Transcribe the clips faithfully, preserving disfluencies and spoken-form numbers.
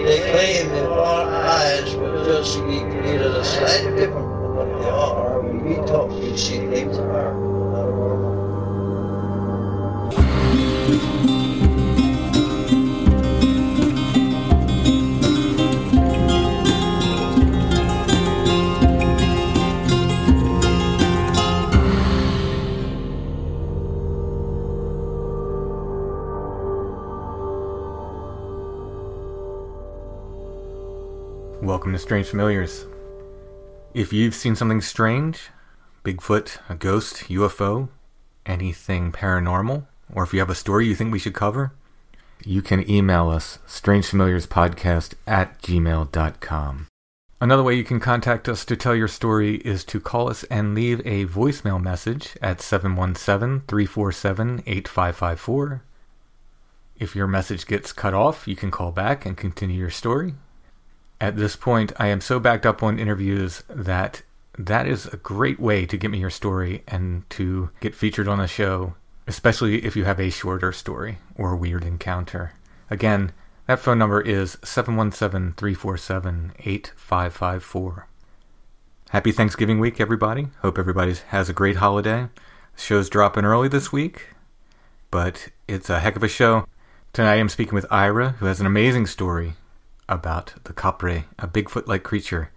they claim that our eyes were just created a slightly different from what they are. We talk, we see things that are not normal. Welcome to Strange Familiars. If you've seen something strange, Bigfoot, a ghost, U F O, anything paranormal, or if you have a story you think we should cover, you can email us, strangefamiliarspodcast at gmail dot com. Another way you can contact us to tell your story is to call us and leave a voicemail message at seven one seven, three four seven, eight five five four. If your message gets cut off, you can call back and continue your story. At this point, I am so backed up on interviews that that is a great way to get me your story and to get featured on the show, especially if you have a shorter story or a weird encounter. Again, that phone number is seven one seven, three four seven, eight five five four. Happy Thanksgiving week, everybody. Hope everybody has a great holiday. The show's dropping early this week, but it's a heck of a show. Tonight I'm speaking with Ira, who has an amazing story about the Kapre, a Bigfoot-like creature,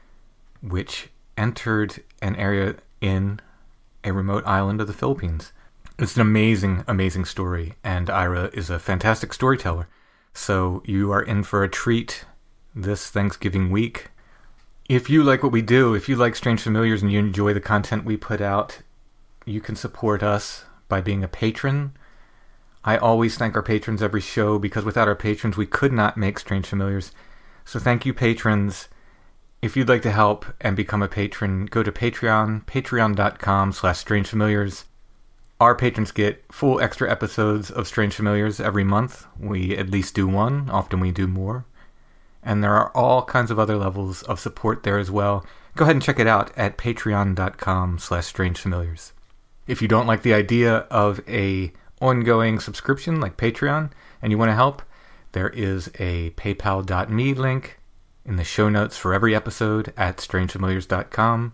which entered an area in a remote island of the Philippines. It's an amazing, amazing story, and Ira is a fantastic storyteller. So you are in for a treat this Thanksgiving week. If you like what we do, if you like Strange Familiars and you enjoy the content we put out, you can support us by being a patron. I always thank our patrons every show, because without our patrons we could not make Strange Familiars. So thank you, patrons. If you'd like to help and become a patron, go to Patreon, patreon.com slash Strange Familiars. Our patrons get full extra episodes of Strange Familiars every month. We at least do one, often we do more. And there are all kinds of other levels of support there as well. Go ahead and check it out at patreon.com slash Strange Familiars. If you don't like the idea of a ongoing subscription like Patreon and you want to help, there is a paypal.me link in the show notes for every episode at strangefamiliars dot com.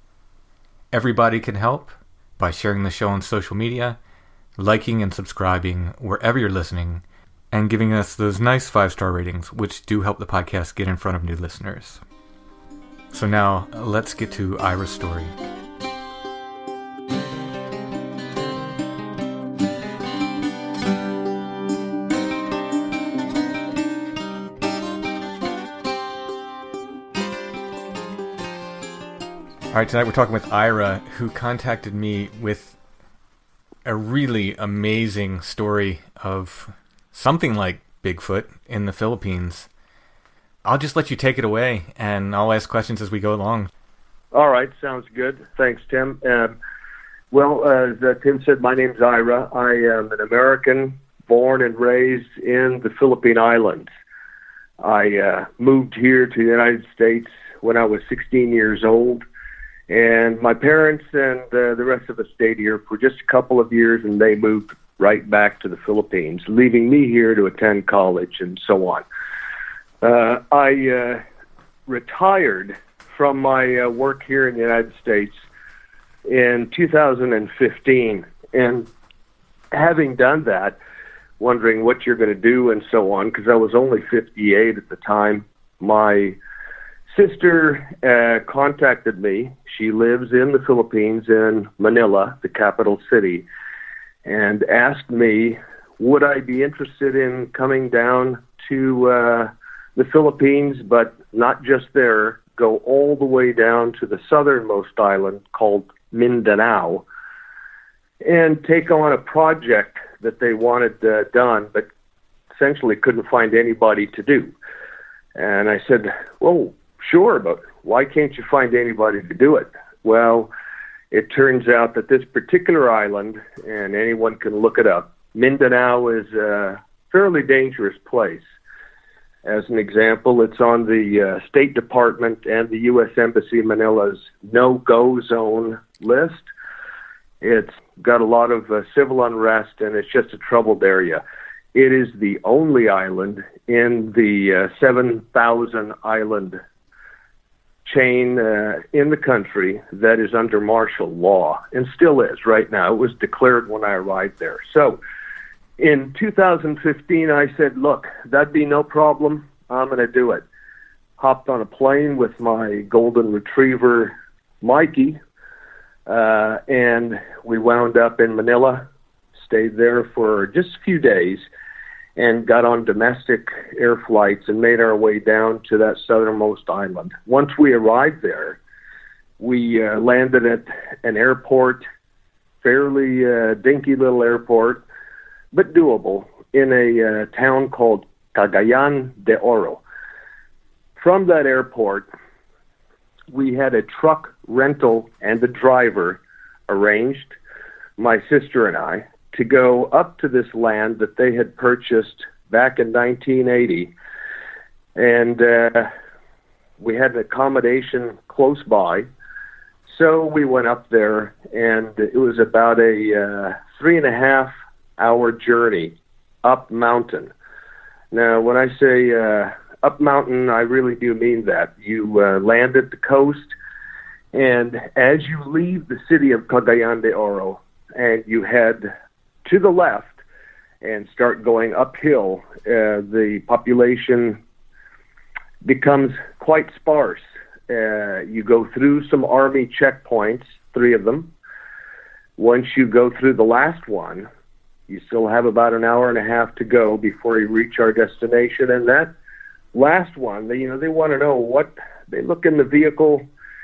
Everybody can help by sharing the show on social media, liking and subscribing wherever you're listening, and giving us those nice five-star ratings, which do help the podcast get in front of new listeners. So now, let's get to Ira's story. All right, tonight we're talking with Ira, who contacted me with a really amazing story of something like Bigfoot in the Philippines. I'll just let you take it away, and I'll ask questions as we go along. All right, sounds good. Thanks, Tim. Um, well, uh, as uh, Tim said, my name's Ira. I am an American, born and raised in the Philippine Islands. I uh, moved here to the United States when I was sixteen years old. And my parents and uh, the rest of us stayed here for just a couple of years, and they moved right back to the Philippines, leaving me here to attend college and so on. Uh, I uh, retired from my uh, work here in the United States in two thousand fifteen. And having done that, wondering what you're going to do and so on, because I was only fifty-eight at the time, my sister uh, contacted me. She lives in the Philippines, in Manila, the capital city, and asked me, would I be interested in coming down to uh, the Philippines, but not just there, go all the way down to the southernmost island called Mindanao, and take on a project that they wanted uh, done, but essentially couldn't find anybody to do. And I said, well, sure, but why can't you find anybody to do it? Well, it turns out that this particular island, and anyone can look it up, Mindanao is a fairly dangerous place. As an example, it's on the uh, State Department and the U S Embassy Manila's no-go zone list. It's got a lot of uh, civil unrest, and it's just a troubled area. It is the only island in the uh, seven thousand island chain uh, in the country that is under martial law, and still is right now. It was declared when I arrived there. So in two thousand fifteen, I said, look, that'd be no problem. I'm going to do it. Hopped on a plane with my golden retriever, Mikey, uh, and we wound up in Manila, stayed there for just a few days, and got on domestic air flights and made our way down to that southernmost island. Once we arrived there, we uh, landed at an airport, fairly uh, dinky little airport, but doable, in a uh, town called Cagayan de Oro. From that airport, we had a truck rental and a driver arranged, my sister and I, to go up to this land that they had purchased back in nineteen eighty. And uh, we had an accommodation close by. So we went up there, and it was about a uh, three and a half hour journey up mountain. Now, when I say uh, up mountain, I really do mean that. You uh, land at the coast, and as you leave the city of Cagayan de Oro, and you head to the left and start going uphill, uh, the population becomes quite sparse. Uh, you go through some army checkpoints, three of them. Once you go through the last one, you still have about an hour and a half to go before you reach our destination. And that last one, they, you know, they want to know what, they look in the vehicle,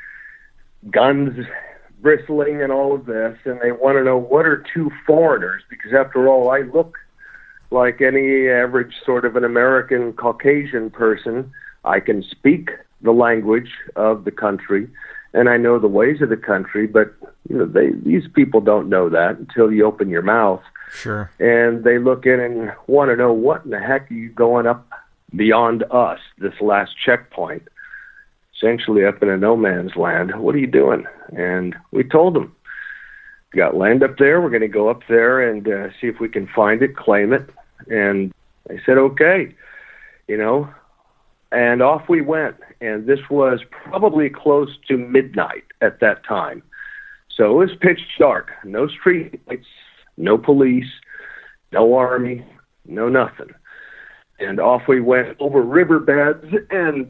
guns bristling and all of this, and they want to know what are two foreigners, because after all, I look like any average sort of an American Caucasian person. I can speak the language of the country, and I know the ways of the country, but you know, they, these people don't know that until you open your mouth. Sure. And they look in and want to know, what in the heck are you going up beyond us, this last checkpoint? Essentially up in a no man's land. What are you doing? And we told them, we got land up there. We're going to go up there and uh, see if we can find it, claim it. And they said, okay, you know, and off we went. And this was probably close to midnight at that time. So it was pitch dark, no street lights, no police, no army, no nothing. And off we went over riverbeds and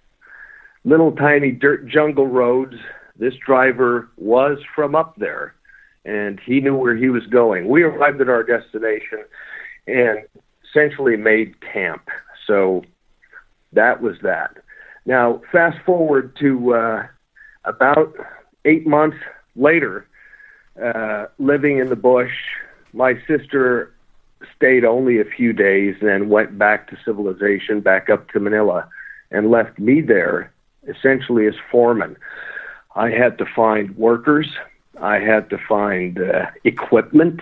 little tiny dirt jungle roads. This driver was from up there, and he knew where he was going. We arrived at our destination and essentially made camp. So that was that. Now, fast forward to uh, about eight months later, uh, living in the bush. My sister stayed only a few days and then went back to civilization, back up to Manila, and left me there essentially as foreman. I had to find workers. I had to find uh, equipment.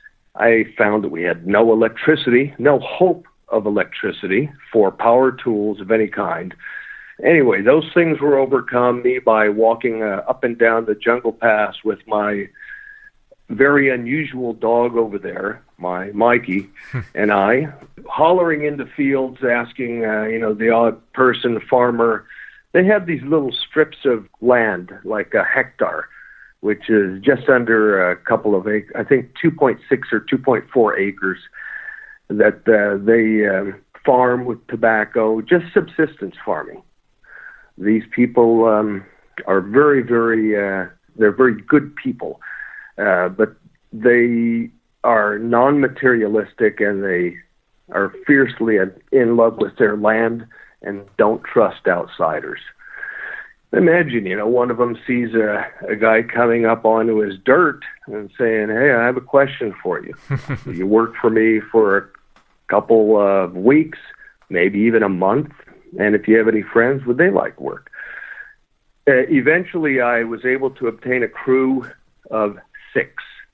I found that we had no electricity, no hope of electricity for power tools of any kind. Anyway, those things were overcome me by walking uh, up and down the jungle paths with my very unusual dog over there, my Mikey, and I, hollering into fields, asking, uh, you know, the odd person, farmer. They have these little strips of land, like a hectare, which is just under a couple of acres, I think two point six or two point four acres, that uh, they uh, farm with tobacco, just subsistence farming. These people um, are very, very, uh, they're very good people, uh, but they are non-materialistic, and they are fiercely in love with their land and don't trust outsiders. Imagine, you know, one of them sees a, a guy coming up onto his dirt and saying, hey, I have a question for you. You work for me for a couple of weeks, maybe even a month, and if you have any friends, would they like work? Uh, eventually, I was able to obtain a crew of six,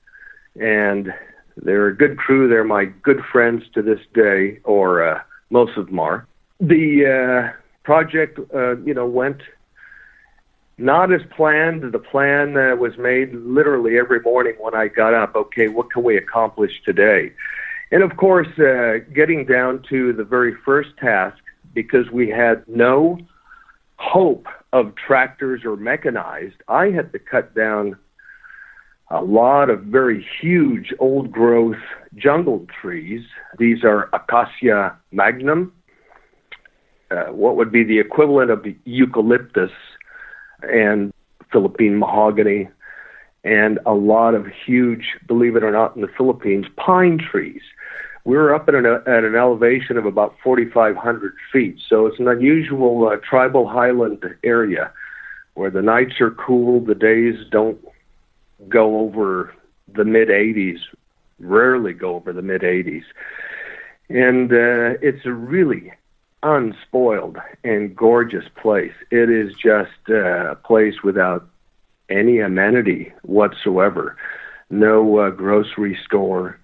and they're a good crew. They're my good friends to this day, or uh, most of them are. The uh, project, uh, you know, went not as planned. The plan uh, was made literally every morning when I got up. Okay, what can we accomplish today? And of course, uh, getting down to the very first task, because we had no hope of tractors or mechanized, I had to cut down a lot of very huge old-growth jungle trees. These are Acacia magnum, uh, what would be the equivalent of the eucalyptus and Philippine mahogany, and a lot of huge, believe it or not, in the Philippines, pine trees. We were up at an, at an elevation of about forty-five hundred feet, so it's an unusual uh, tribal highland area where the nights are cool, the days don't go over the mid eighties, rarely go over the mid eighties. And uh, it's a really unspoiled and gorgeous place. It is just uh, a place without any amenity whatsoever. No uh, grocery store,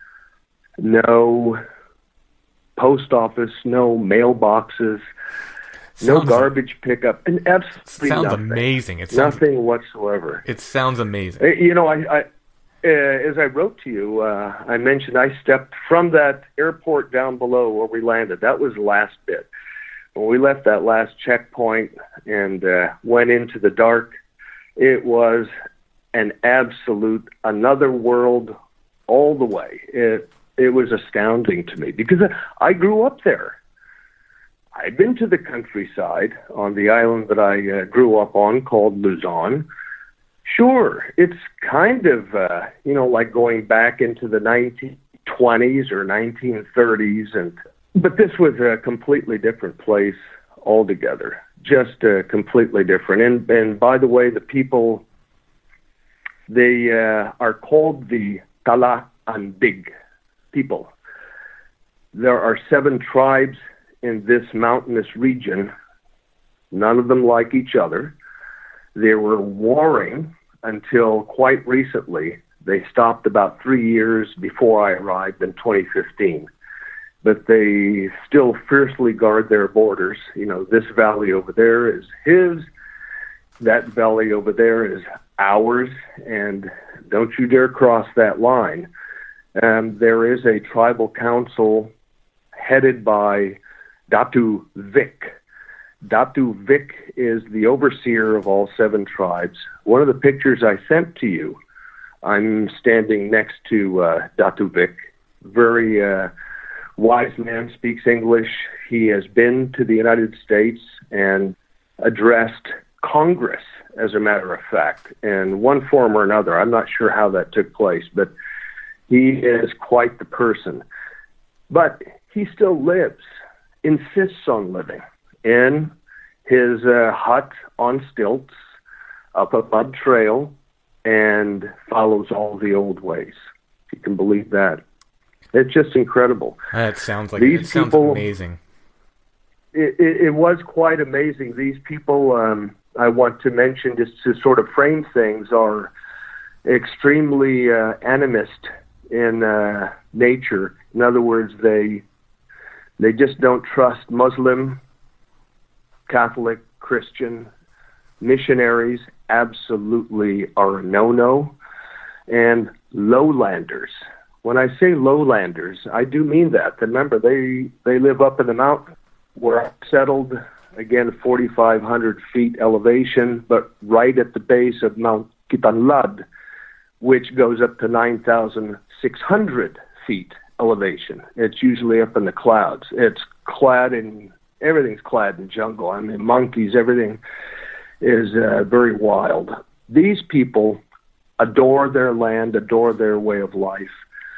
no post office, no mailboxes, no Sounds- garbage pickup, and absolutely Sounds nothing. amazing. It sounds Nothing whatsoever. It sounds amazing. Uh, You know, I, I uh, as I wrote to you, uh, I mentioned I stepped from that airport down below where we landed. That was the last bit. When we left that last checkpoint and uh, went into the dark, it was an absolute another world all the way. It it was astounding to me because I grew up there. I'd been to the countryside on the island that I uh, grew up on called Luzon. Sure, it's kind of, uh, you know, like going back into the nineteen twenties or nineteen thirties, and but this was a completely different place altogether, just uh, completely different. And, and by the way, the people, they uh, are called the Kalaandig people. There are seven tribes in this mountainous region. None of them like each other. They were warring until quite recently. They stopped about three years before I arrived in twenty fifteen. But they still fiercely guard their borders. You know, this valley over there is his. That valley over there is ours. And don't you dare cross that line. Um, there is a tribal council headed by Datu Vic. Datu Vic is the overseer of all seven tribes. One of the pictures I sent to you, I'm standing next to uh, Datu Vic. Very uh, wise man, speaks English. He has been to the United States and addressed Congress, as a matter of fact, in one form or another. I'm not sure how that took place, but he is quite the person. But he still lives, insists on living in his uh, hut on stilts up a mud trail and follows all the old ways. If you can believe that. It's just incredible. That sounds like These it sounds people- amazing. It, it, it was quite amazing. These people, um, I want to mention, just to sort of frame things, are extremely uh, animist in uh, nature. In other words, they they just don't trust Muslim, Catholic, Christian, missionaries. Absolutely are a no-no. And lowlanders. When I say lowlanders, I do mean that. Remember, they they live up in the mountain. We're settled, again, forty-five hundred feet elevation, but right at the base of Mount Kitanlad, which goes up to nine thousand six hundred feet elevation. It's usually up in the clouds. It's clad in, everything's clad in jungle. I mean, monkeys, everything is uh, very wild. These people adore their land, adore their way of life.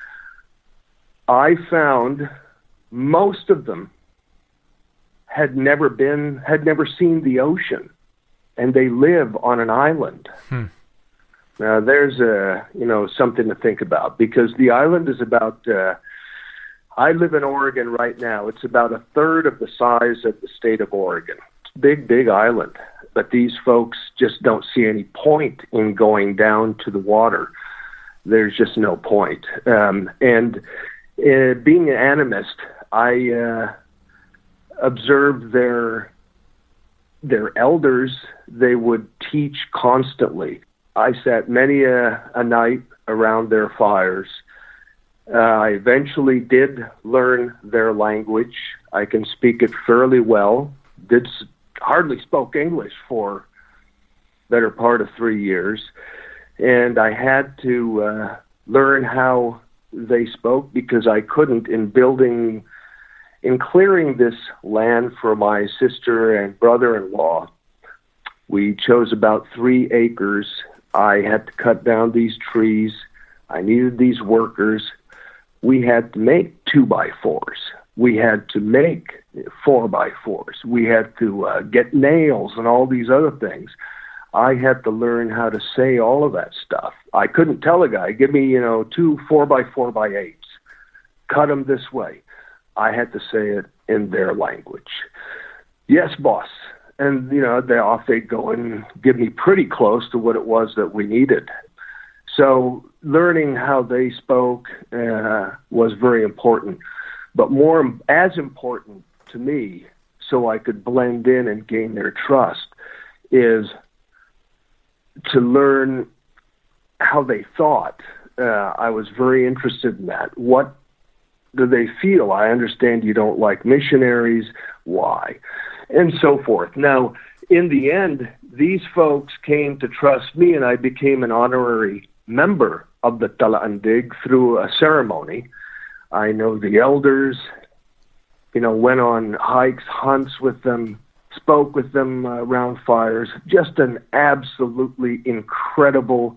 I found most of them had never been, had never seen the ocean, and they live on an island. Hmm. Now, there's a, you know, something to think about, because the island is about, uh, I live in Oregon right now. It's about a third of the size of the state of Oregon. It's a big, big island, but these folks just don't see any point in going down to the water. There's just no point. Um, and uh, being an animist, I uh, observed their their elders. They would teach constantly. I sat many a, a night around their fires, Uh, I eventually did learn their language. I can speak it fairly well. Did hardly spoke English for better part of three years, and I had to uh, learn how they spoke because I couldn't in building, in clearing this land for my sister and brother-in-law. We chose about three acres. I had to cut down these trees. I needed these workers. We had to make two by fours. We had to make four by fours. We had to uh, get nails and all these other things. I had to learn how to say all of that stuff. I couldn't tell a guy, give me, you know, two four by four by eights. Cut them this way. I had to say it in their language. Yes, boss. And, you know, they off they'd go and give me pretty close to what it was that we needed. So learning how they spoke uh, was very important. But more, as important to me, so I could blend in and gain their trust, is to learn how they thought. Uh, I was very interested in that. What do they feel? I understand you don't like missionaries. Why? And so forth. Now, in the end, these folks came to trust me, and I became an honorary member of the Talaandig through a ceremony. I know the elders, you know, went on hikes, hunts with them, spoke with them uh, around fires. Just an absolutely incredible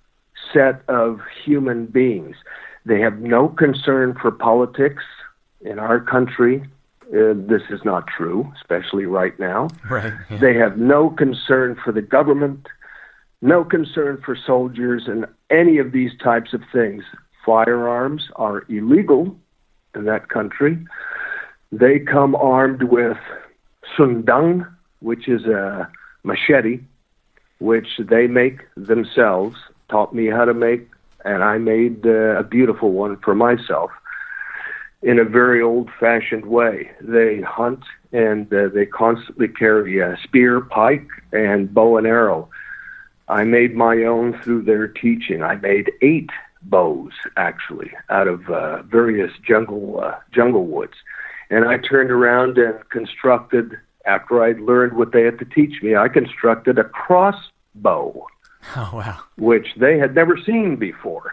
set of human beings. They have no concern for politics in our country. Uh, this is not true, especially right now. Right. Yeah. They have no concern for the government, no concern for soldiers, and any of these types of things. Firearms are illegal in that country. They come armed with sundang, which is a machete, which they make themselves, taught me how to make, and I made uh, a beautiful one for myself in a very old-fashioned way. They hunt, and uh, they constantly carry a spear, pike, and bow and arrow. I made my own through their teaching. I made eight bows, actually, out of uh, various jungle uh, jungle woods. And I turned around and constructed, after I'd learned what they had to teach me, I constructed a crossbow. Oh, wow. Which they had never seen before.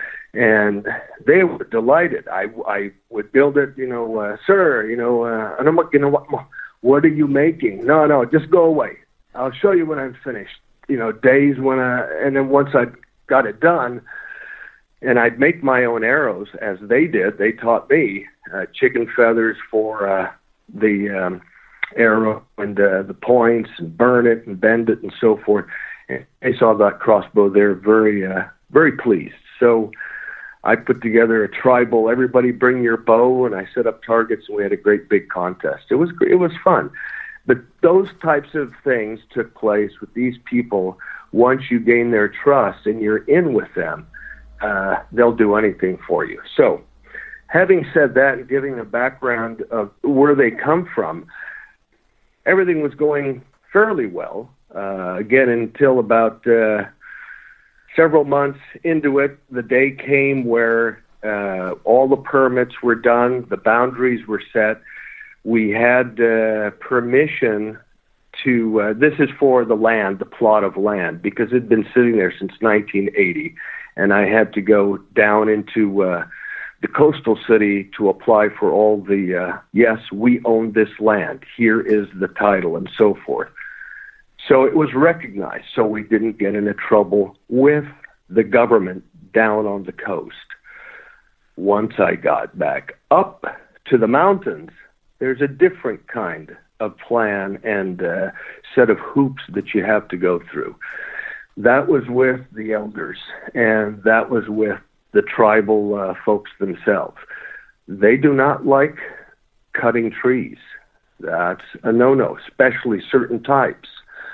And they were delighted. I, I would build it, you know, uh, sir, you know, uh, I don't, you know, what, what are you making? No, no, just go away. I'll show you when I'm finished. You know, days when I, and then once I got it done, and I'd make my own arrows as they did. They taught me uh, chicken feathers for uh, the um, arrow and uh, the points, and burn it and bend it and so forth. And they saw that crossbow. They're very, uh, very pleased. So I put together a tribal, everybody bring your bow, and I set up targets, and we had a great big contest. It was it was fun. But those types of things took place with these people. Once you gain their trust and you're in with them, uh, they'll do anything for you. So having said that and giving a background of where they come from, everything was going fairly well, uh, again, until about uh, several months into it. The day came where uh, all the permits were done, the boundaries were set. We had uh, permission to, uh, this is for the land, the plot of land, because it had been sitting there since nineteen eighty, and I had to go down into uh, the coastal city to apply for all the, uh, yes, we own this land, here is the title, and so forth. So it was recognized, so we didn't get into trouble with the government down on the coast. Once I got back up to the mountains, there's a different kind of plan and uh, set of hoops that you have to go through. That was with the elders, and that was with the tribal uh, folks themselves. They do not like cutting trees. That's a no-no, especially certain types.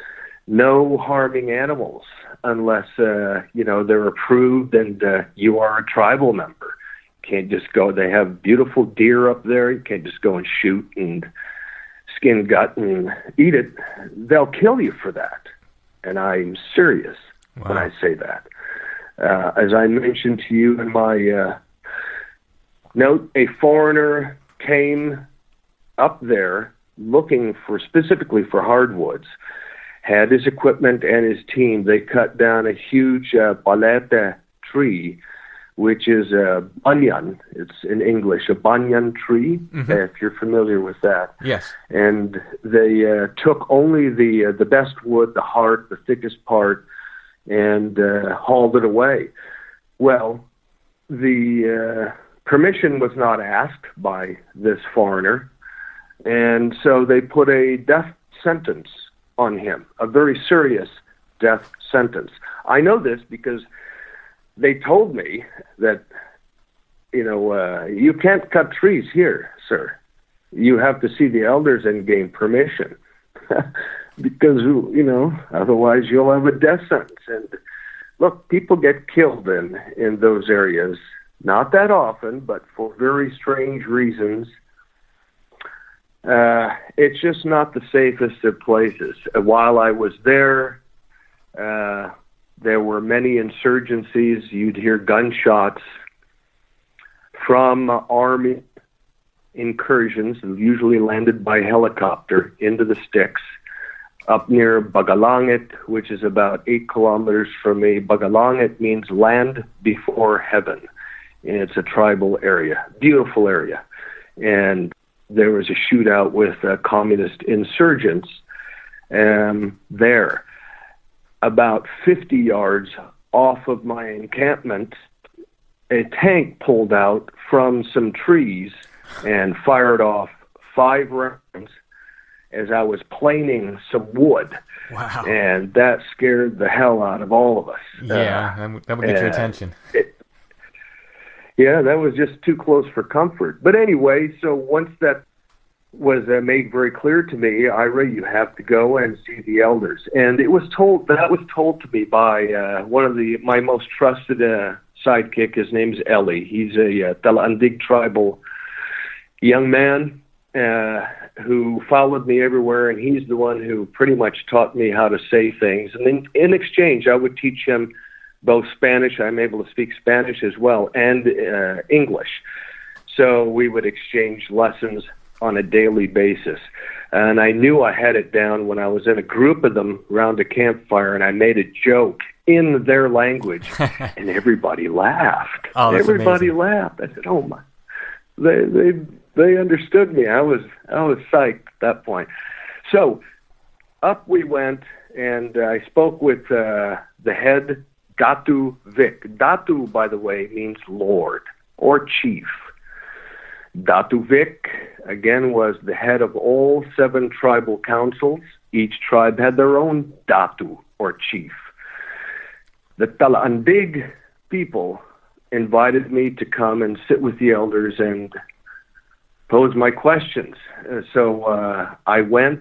No harming animals unless, uh, you know, they're approved and uh, you are a tribal member. Can't just go, they have beautiful deer up there. You can't just go and shoot and skin gut and eat it. They'll kill you for that. And I'm serious wow. when I say that. Uh, as I mentioned to you in my uh, Note, a foreigner came up there looking for, specifically for hardwoods, had his equipment and his team. They cut down a huge uh, balete tree, which is a banyan. It's in English, a banyan tree, mm-hmm. if you're familiar with that. Yes. And they uh, took only the uh, the best wood, the heart, the thickest part, and uh, hauled it away. Well, the uh, permission was not asked by this foreigner, and so they put a death sentence on him, a very serious death sentence. I know this because they told me that, you know, uh, you can't cut trees here, sir. You have to see the elders and gain permission. Because, you know, otherwise you'll have a death sentence. And look, people get killed in, in those areas. Not that often, but for very strange reasons. Uh, it's just not the safest of places. While I was there, uh, there were many insurgencies. You'd hear gunshots from army incursions, usually landed by helicopter, into the sticks, up near Bagalangit, which is about eight kilometers from me. Bagalangit means land before heaven, and it's a tribal area, beautiful area. And there was a shootout with uh, communist insurgents um, there. About fifty yards off of my encampment, a tank pulled out from some trees and fired off five rounds as I was planing some wood. Wow. And that scared the hell out of all of us. Yeah, uh, that, would, that would get your attention. It, yeah, that was just too close for comfort. But anyway, so once that was uh, made very clear to me, Ira, you have to go and see the elders. And it was told, that was told to me by uh, one of the, my most trusted uh, sidekick. His name's Eli. He's a uh, Talandig tribal young man uh, who followed me everywhere, and he's the one who pretty much taught me how to say things. And in, in exchange, I would teach him both Spanish, I'm able to speak Spanish as well, and uh, English. So we would exchange lessons on a daily basis. And I knew I had it down when I was in a group of them around a campfire, and I made a joke in their language, and everybody laughed. Oh, that's everybody amazing. laughed. I said, "Oh my!" They they they understood me. I was I was psyched at that point. So up we went, and I spoke with uh, the head Datu Vic. Datu, by the way, means Lord or Chief. Datu Vic, again, was the head of all seven tribal councils. Each tribe had their own Datu, or chief. The Talandig people invited me to come and sit with the elders and pose my questions. Uh, so uh, I went.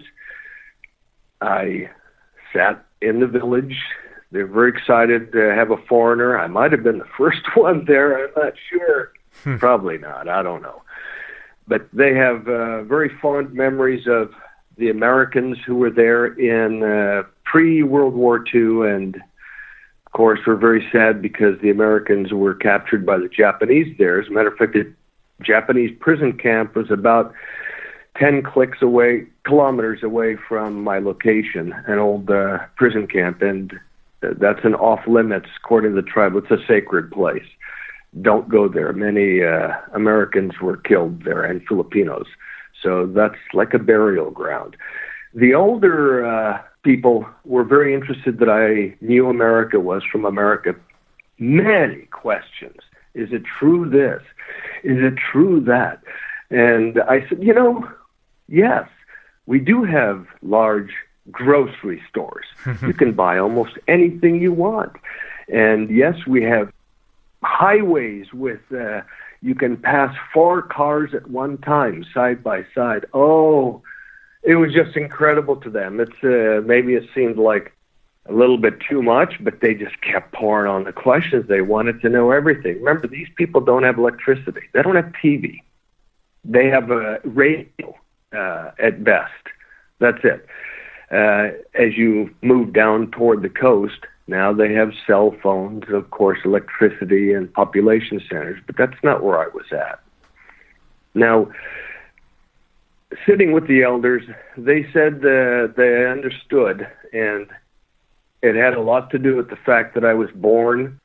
I sat in the village. They're very excited to have a foreigner. I might have been the first one there. I'm not sure. Hmm. Probably not. I don't know. But they have uh, very fond memories of the Americans who were there in uh, pre-World War Two, and of course we're very sad because the Americans were captured by the Japanese there. As a matter of fact, the Japanese prison camp was about ten clicks away, kilometers away from my location, an old uh, prison camp, and that's an off-limits according to the tribe. It's a sacred place. Don't go there. Many uh, Americans were killed there, and Filipinos. So that's like a burial ground. The older uh, people were very interested that I knew America, was from America. Many questions. Is it true this? Is it true that? And I said, you know, yes, we do have large grocery stores. You can buy almost anything you want. And yes, we have highways with, uh, you can pass four cars at one time, side by side. Oh, it was just incredible to them. It's uh, maybe it seemed like a little bit too much, but they just kept pouring on the questions. They wanted to know everything. Remember, these people don't have electricity. They don't have T V. They have a radio uh, at best. That's it. Uh, as you move down toward the coast, now they have cell phones, of course, electricity and population centers, but that's not where I was at. Now, sitting with the elders, they said uh, they understood, and it had a lot to do with the fact that I was born,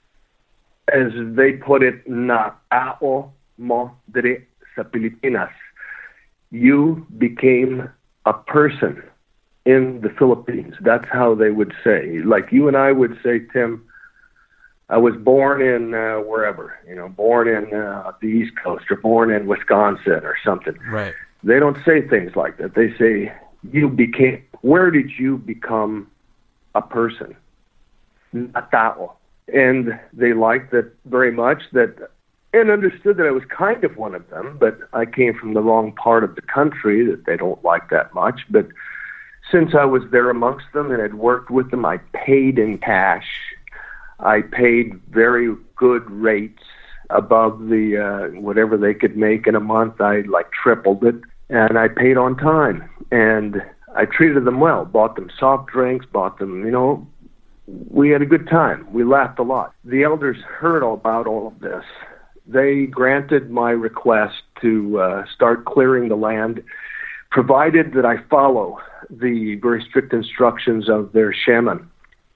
as they put it, na tao mo dire sa Pilipinas. You became a person in the Philippines. That's how they would say. Like you and I would say, Tim, I was born in uh, wherever, you know, born in uh, the East Coast or born in Wisconsin or something. Right. They don't say things like that. They say, you became, where did you become a person? A tao. And they liked that very much, that, and understood that I was kind of one of them, but I came from the wrong part of the country that they don't like that much. But since I was there amongst them and had worked with them, I paid in cash. I paid very good rates above the uh, whatever they could make in a month. I like tripled it, and I paid on time. And I treated them well, bought them soft drinks, bought them, you know, we had a good time. We laughed a lot. The elders heard all about all of this. They granted my request to uh, start clearing the land, provided that I follow the very strict instructions of their shaman.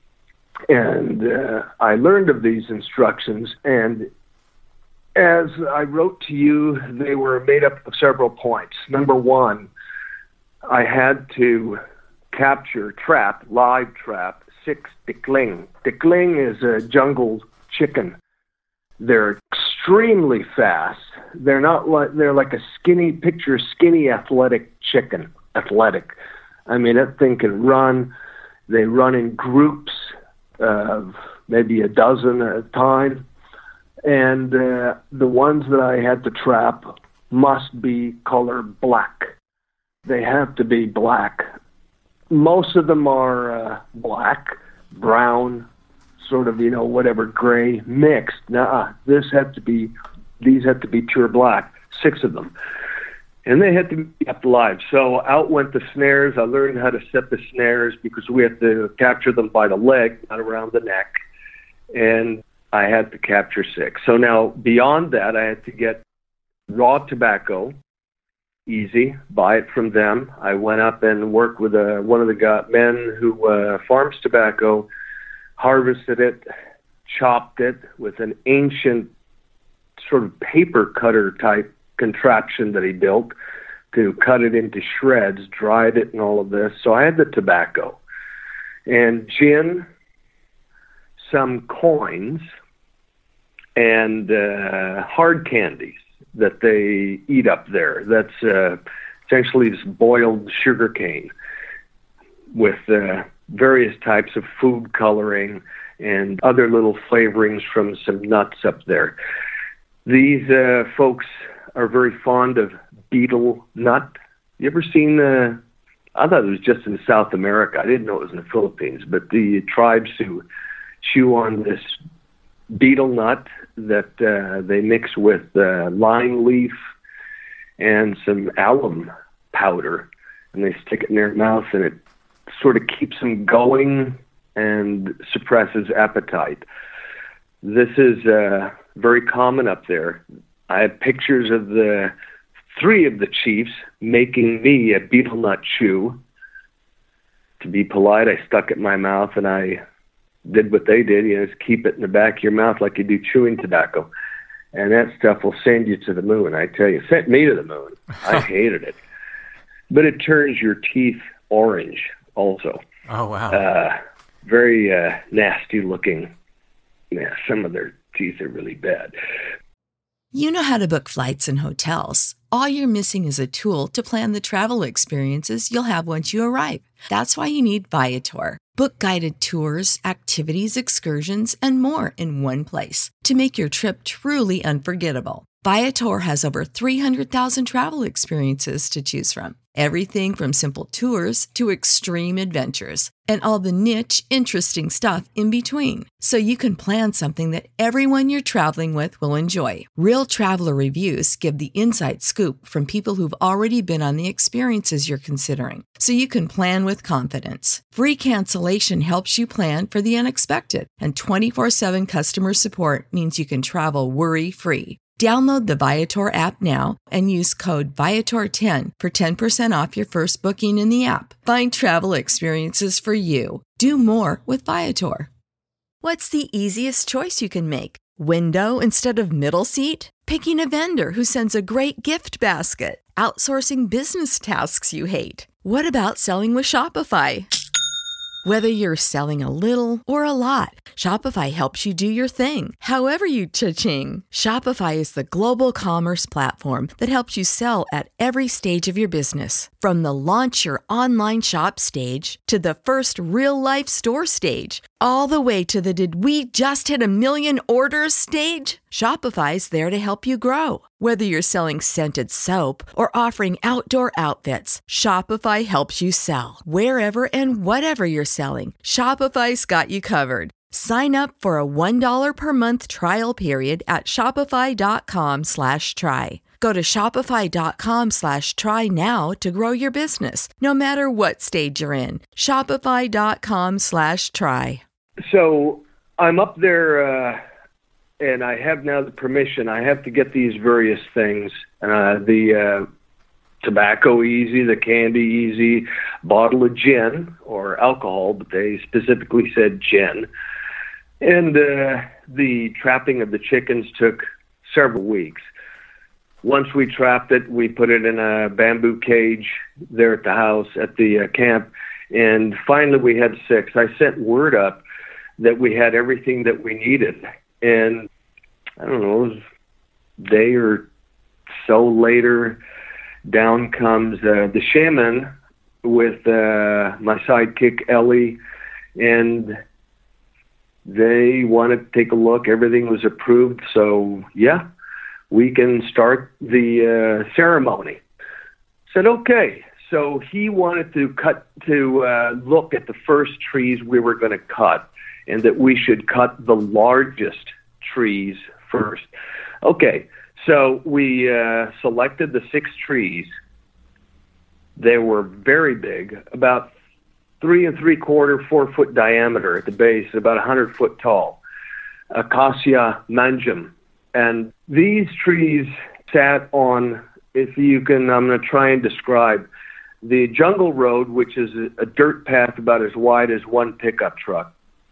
And uh, I learned of these instructions, and as I wrote to you, they were made up of several points. Number one, I had to capture, trap, live trap, six tikling. Tikling is a jungle chicken. They're extremely fast. They're not like, they're like a skinny, picture skinny athletic chicken. Athletic. I mean, that thing can run. They run in groups of maybe a dozen at a time. And uh, the ones that I had to trap must be color black. They have to be black. Most of them are uh, black, brown, sort of, you know, whatever, gray, mixed. Nah, this had to be, these had to be pure black, six of them. And they had to be kept alive. So out went the snares. I learned how to set the snares because we had to capture them by the leg, not around the neck. And I had to capture six. So now beyond that, I had to get raw tobacco, easy, buy it from them. I went up and worked with uh, one of the guy, men who uh, farms tobacco, harvested it, chopped it with an ancient sort of paper cutter type contraption that he built to cut it into shreds, dried it and all of this. So I had the tobacco and gin, some coins, and uh, hard candies that they eat up there. That's uh, essentially this boiled sugar cane with uh, various types of food coloring and other little flavorings from some nuts up there. These uh, folks are very fond of betel nut. You ever seen, uh, I thought it was just in South America. I didn't know it was in the Philippines, but the tribes who chew on this betel nut that uh, they mix with uh, lime leaf and some alum powder, and they stick it in their mouth, and it sort of keeps them going and suppresses appetite. This is uh, very common up there. I have pictures of the three of the chiefs making me a betel nut chew. To be polite, I stuck it in my mouth, and I did what they did, you know, just keep it in the back of your mouth like you do chewing tobacco. And that stuff will send you to the moon, I tell you. It sent me to the moon. I hated it. But it turns your teeth orange also. Oh, wow. Uh, very uh, nasty looking. Yeah, some of their teeth are really bad. You know how to book flights and hotels. All you're missing is a tool to plan the travel experiences you'll have once you arrive. That's why you need Viator. Book guided tours, activities, excursions, and more in one place to make your trip truly unforgettable. Viator has over three hundred thousand travel experiences to choose from. Everything from simple tours to extreme adventures and all the niche, interesting stuff in between. So you can plan something that everyone you're traveling with will enjoy. Real traveler reviews give the inside scoop from people who've already been on the experiences you're considering. So you can plan with confidence. Free cancellation helps you plan for the unexpected. And twenty-four seven customer support means you can travel worry-free. Download the Viator app now and use code Viator ten for ten percent off your first booking in the app. Find travel experiences for you. Do more with Viator. What's the easiest choice you can make? Window instead of middle seat? Picking a vendor who sends a great gift basket? Outsourcing business tasks you hate? What about selling with Shopify? Whether you're selling a little or a lot, Shopify helps you do your thing, however you cha-ching. Shopify is the global commerce platform that helps you sell at every stage of your business. From the launch your online shop stage to the first real-life store stage, all the way to the did we just hit a million orders stage. Shopify's there to help you grow. Whether you're selling scented soap or offering outdoor outfits, Shopify helps you sell. Wherever and whatever you're selling, Shopify's got you covered. Sign up for a one dollar per month trial period at shopify.com slash try. Go to shopify.com slash try now to grow your business, no matter what stage you're in. Shopify.com slash try. So I'm up there, uh, and I have now the permission. I have to get these various things, uh, the uh, tobacco easy, the candy easy, bottle of gin or alcohol, but they specifically said gin. And uh, the trapping of the chickens took several weeks. Once we trapped it, we put it in a bamboo cage there at the house, at the uh, camp, and finally we had six. I sent word up that we had everything that we needed. And I don't know, it was a day or so later, down comes uh, the shaman with uh, my sidekick, Ellie, and they wanted to take a look. Everything was approved. So, yeah, we can start the uh, ceremony. Said, okay. So he wanted to cut to uh, look at the first trees we were going to cut, and that we should cut the largest trees first. Okay, so we uh, selected the six trees. They were very big, about three and three quarter, four foot diameter at the base, about a hundred foot tall. Acacia manjum. And these trees sat on, if you can, I'm going to try and describe, the jungle road, which is a dirt path about as wide as one pickup truck.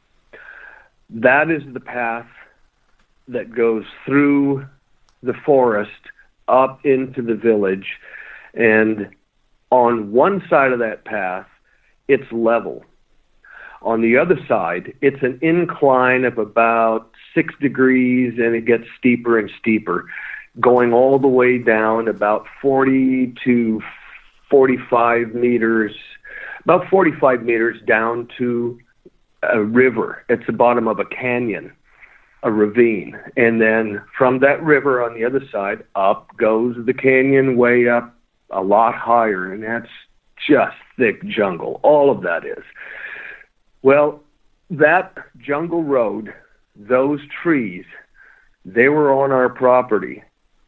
That is the path that goes through the forest up into the village. And on one side of that path, it's level. On the other side, it's an incline of about six degrees, and it gets steeper and steeper, going all the way down about forty to forty-five meters, about forty-five meters down to a river. It's the bottom of a canyon, a ravine. And then from that river on the other side, up goes the canyon, way up, a lot higher, and that's just thick jungle. All of that is. Well, that jungle road, those trees, they were on our property.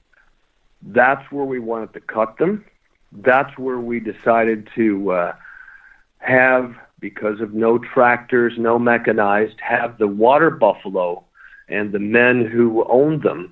That's where we wanted to cut them. That's where we decided to uh, have, because of no tractors, no mechanized, have the water buffalo and the men who owned them.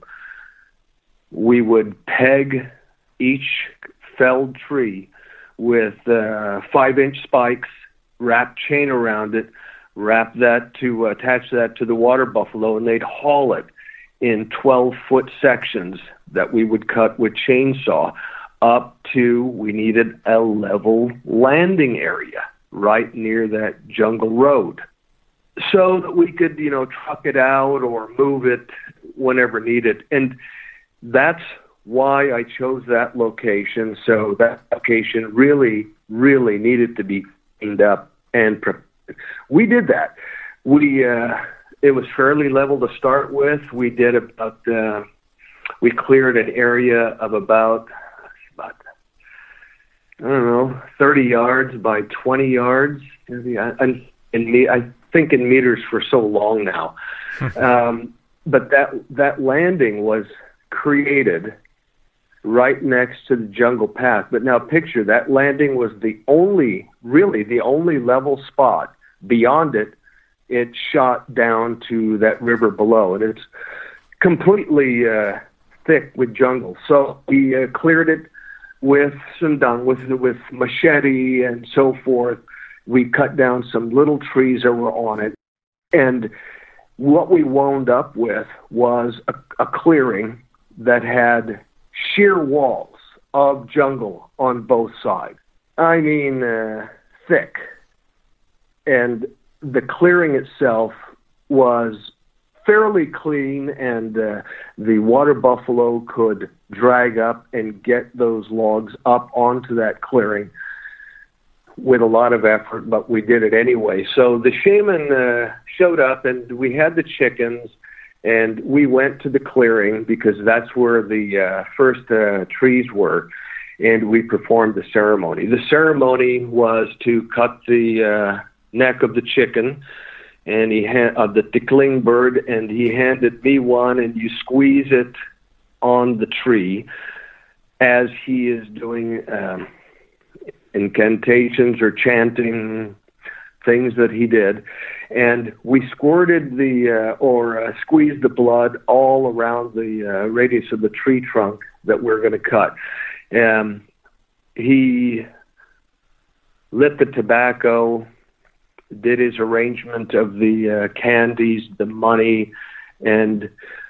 We would peg each felled tree with uh, five-inch spikes, wrap chain around it, wrap that to uh, attach that to the water buffalo, and they'd haul it in twelve-foot sections that we would cut with chainsaw up to, we needed a level landing area right near that jungle road so that we could, you know, truck it out or move it whenever needed. And that's why I chose that location. So that location really, really needed to be cleaned up, and pre- we did that. We uh, it was fairly level to start with. We did about uh, we cleared an area of about about I don't know thirty yards by twenty yards. And in me, I think in meters for so long now. um, but that that landing was created right next to the jungle path. But now picture that landing was the only, really the only level spot. Beyond it, it shot down to that river below. And it's completely uh, thick with jungle. So we uh, cleared it with some dung, with, with machete and so forth. We cut down some little trees that were on it. And what we wound up with was a, a clearing that had sheer walls of jungle on both sides. I mean, uh, thick. And the clearing itself was fairly clean, and uh, the water buffalo could drag up and get those logs up onto that clearing with a lot of effort, but we did it anyway. So the shaman uh, showed up, and we had the chickens, and we went to the clearing because that's where the uh, first uh, trees were, and we performed the ceremony. The ceremony was to cut the uh, neck of the chicken, and he ha- of the tickling bird, and he handed me one, and you squeeze it on the tree as he is doing um, incantations or chanting things that he did. And we squirted the, uh, or uh, squeezed the blood all around the uh, radius of the tree trunk that we're going to cut. Um, he lit the tobacco, did his arrangement of the uh, candies, the money, and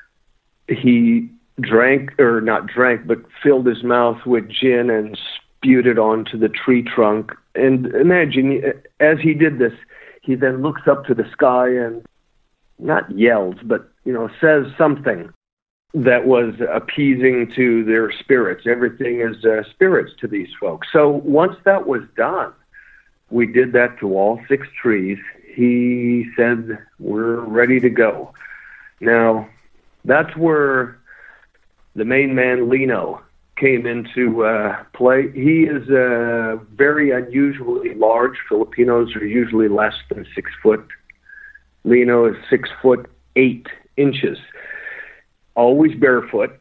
he drank, or not drank, but filled his mouth with gin and spewed it onto the tree trunk. And imagine, as he did this, he then looks up to the sky and not yells, but, you know, says something that was appeasing to their spirits. Everything is uh, spirits to these folks. So once that was done, we did that to all six trees. He said, we're ready to go. Now, that's where the main man, Lino, came into uh, play. He is uh, very unusually large. Filipinos are usually less than six foot. Lino is six foot eight inches, always barefoot,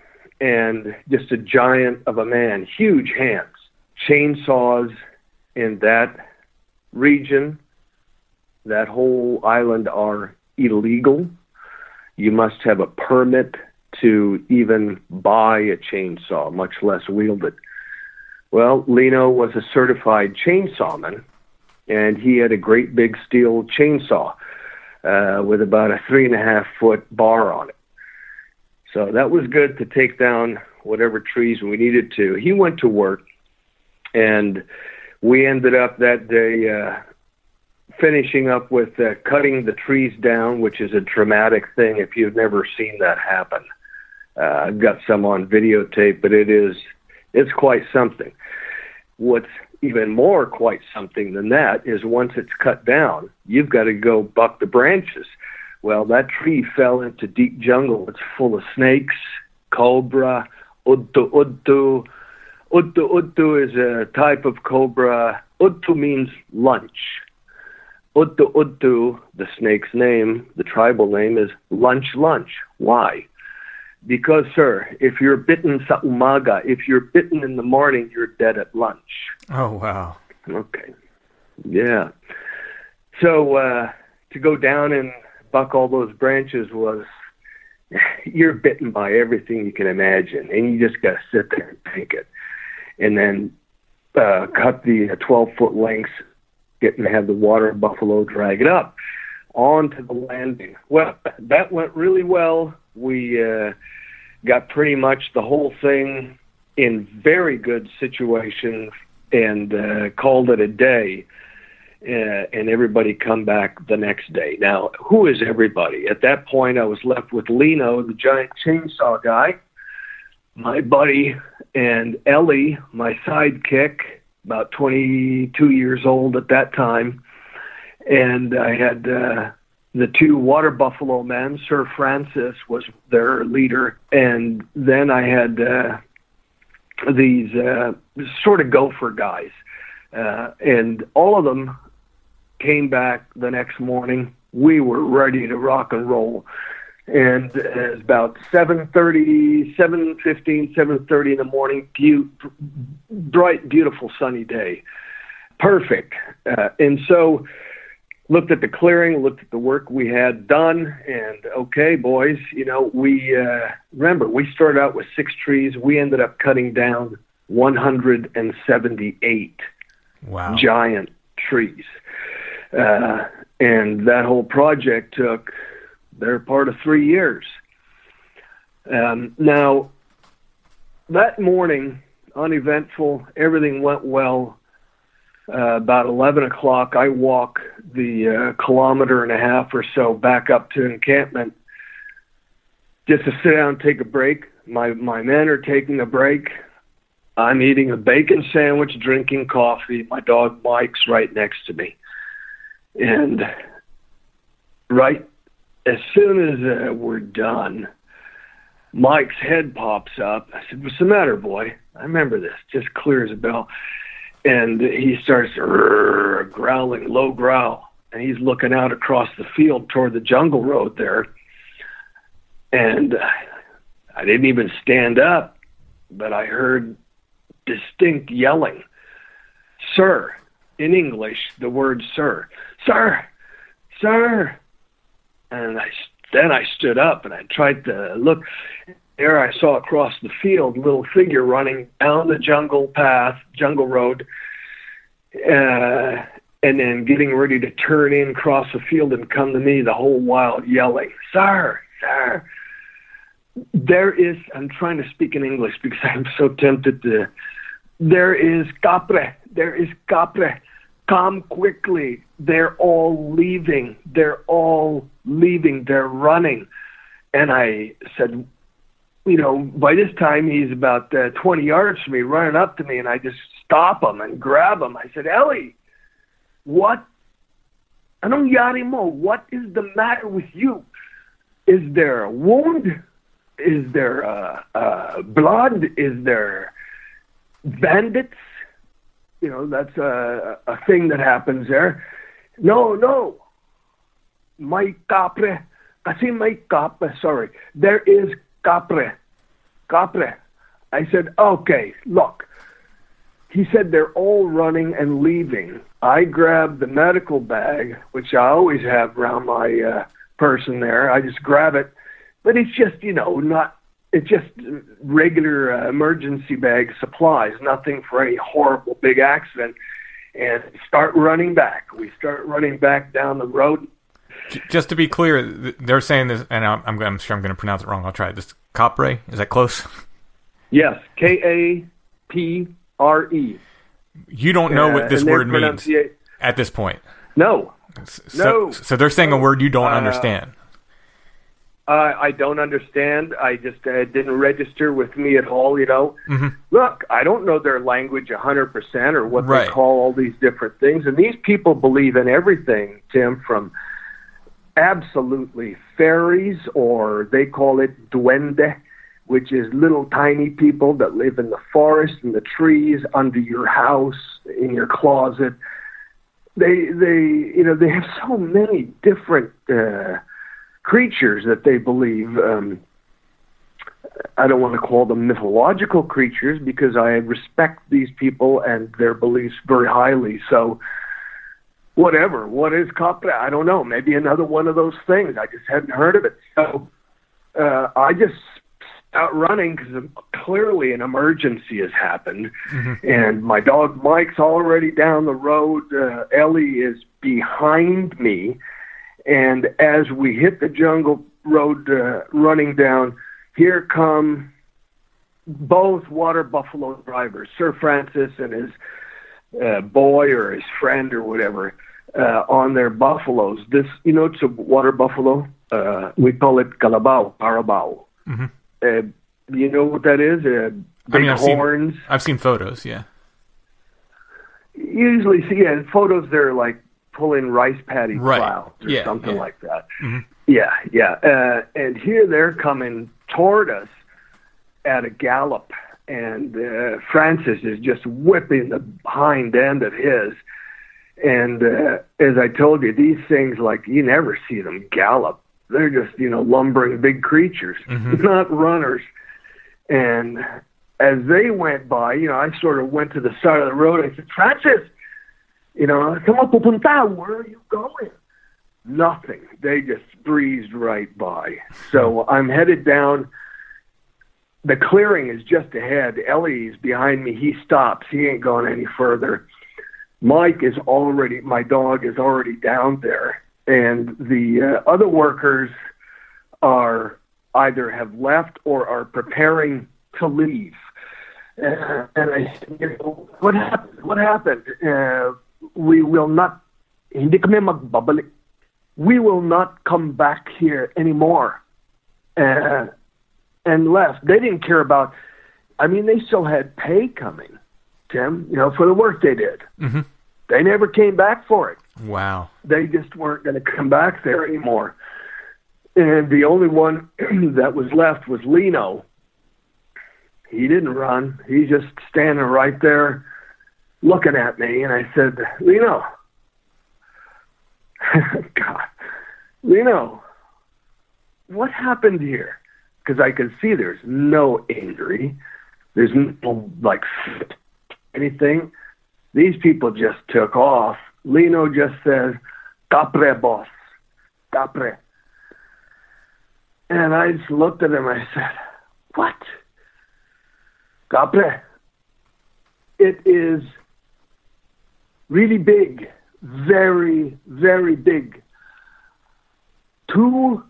and just a giant of a man, huge hands. Chainsaws in that region, that whole island, are illegal. You must have a permit to even buy a chainsaw, much less wield it. Well, Lino was a certified chainsawman, and he had a great big steel chainsaw uh, with about a three and a half foot bar on it. So that was good to take down whatever trees we needed to. He went to work, and we ended up that day uh, finishing up with uh, cutting the trees down, which is a dramatic thing if you've never seen that happen. Uh, I've got some on videotape, but it is, it's quite something. What's even more quite something than that is once it's cut down, you've got to go buck the branches. Well, that tree fell into deep jungle. It's full of snakes, cobra, udtu udtu. Udtu udtu is a type of cobra. Udtu means lunch. Udtu udtu, the snake's name, the tribal name, is lunch lunch. Why? Because, sir, if you're bitten sa umaga, if you're bitten in the morning, you're dead at lunch. Oh, wow. Okay. Yeah. So uh, to go down and buck all those branches was, you're bitten by everything you can imagine, and you just got to sit there and take it. And then uh, cut the twelve-foot lengths, get and have the water buffalo drag it up onto the landing. Well, that went really well. We uh, got pretty much the whole thing in very good situation and uh, called it a day, uh, and everybody come back the next day. Now, who is everybody? At that point, I was left with Lino, the giant chainsaw guy, my buddy, and Ellie, my sidekick, about twenty-two years old at that time, and I had uh, the two water buffalo men. Sir Francis was their leader, and then I had uh, these uh, sort of gopher guys, uh, and all of them came back the next morning. We were ready to rock and roll. And it's about seven thirty, seven fifteen, seven thirty in the morning, be- bright, beautiful, sunny day. Perfect. Uh, and so looked at the clearing, looked at the work we had done, and okay, boys, you know, we, uh, remember, we started out with six trees. We ended up cutting down one hundred seventy-eight Wow. giant trees. Uh, and that whole project took their part of three years. Um, now, that morning, uneventful, everything went well. Uh, about eleven o'clock, I walk the uh, kilometer and a half or so back up to encampment just to sit down and take a break. My, my men are taking a break. I'm eating a bacon sandwich, drinking coffee. My dog Mike's right next to me. And right as soon as uh, we're done, Mike's head pops up. I said, "What's the matter, boy?" I remember this, just clear as a bell. And he starts growling, low growl. And he's looking out across the field toward the jungle road there. And I didn't even stand up, but I heard distinct yelling. "Sir," in English, the word sir. "Sir, sir." And I, then I stood up and I tried to look. There I saw across the field a little figure running down the jungle path, jungle road, uh, and then getting ready to turn in, cross the field, and come to me, the whole while yelling, "Sir, sir." There is, I'm trying to speak in English because I'm so tempted to, there is capre, there is capre. Come quickly. They're all leaving. They're all leaving. They're running. And I said, you know, by this time he's about uh, twenty yards from me, running up to me, and I just stop him and grab him. I said, "Ellie, what? Anong yari mo? What is the matter with you? Is there a wound? Is there uh, uh, blood? Is there bandits?" You know, that's a, a thing that happens there. "No, no. May capre. Kasi may capre. Sorry. There is capre. Capre." I said, "Okay, look." He said they're all running and leaving. I grabbed the medical bag, which I always have around my uh, person there. I just grab it. But it's just, you know, not, it's just regular uh, emergency bag supplies, nothing for any horrible big accident. And start running back. We start running back down the road. Just to be clear, they're saying this, and I'm, I'm, I'm sure I'm going to pronounce it wrong. I'll try it. This capre, is that close? Yes, K A P R E. You don't know what this uh, word means at this point? No. So, no. So they're saying no. a word you don't uh, understand. Uh, I don't understand. I just uh, didn't register with me at all, you know. Mm-hmm. Look, I don't know their language one hundred percent or what right. they call all these different things. And these people believe in everything, Tim, from absolutely fairies, or they call it duende, which is little tiny people that live in the forest, in the trees, under your house, in your closet. They, they, you know, they have so many different uh, creatures that they believe. Um, I don't want to call them mythological creatures because I respect these people and their beliefs very highly. So, whatever. What is Capra? I don't know. Maybe another one of those things. I just hadn't heard of it. So, uh, I just out running because clearly an emergency has happened, mm-hmm. and my dog Mike's already down the road. Uh, Ellie is behind me, and as we hit the jungle road uh, running down, here come both water buffalo drivers, Sir Francis and his uh, boy or his friend or whatever, uh, on their buffaloes. This, you know, it's a water buffalo. Uh, we call it Calabao, Parabao. Mm-hmm. Uh, you know what that is? Uh, big I mean, I've horns. Seen, I've seen photos, yeah. Usually, see, yeah, in photos they're like pulling rice paddy right. clouds or yeah, something yeah. like that. Mm-hmm. Yeah, yeah. Uh, and here they're coming toward us at a gallop, and uh, Francis is just whipping the hind end of his. And uh, as I told you, these things, like, you never see them gallop. They're just, you know, lumbering big creatures, mm-hmm. not runners. And as they went by, you know, I sort of went to the side of the road. I said, Francis, you know, come up, pupunta, where are you going? nothing. They just breezed right by. So I'm headed down. The clearing is just ahead. Ellie's behind me. He stops. He ain't going any further. Mike is already, my dog is already down there. And the uh, other workers are either have left or are preparing to leave. Uh, and I said, you know, what happened? What happened? Uh, we will not, hindi kami magbabalik. We will not come back here anymore. Uh, and left. They didn't care about, I mean, they still had pay coming, Tim, you know, for the work they did. Mm-hmm. They never came back for it. Wow. They just weren't going to come back there anymore. And the only one that was left was Lino. He didn't run. He's just standing right there looking at me. And I said, Lino, God, Lino, what happened here? Because I could see there's no injury. There's no, like, anything. These people just took off. Lino just says, Capre, boss. Capre. And I just looked at him. I said, what? Capre. It is really big. Very, very big. Two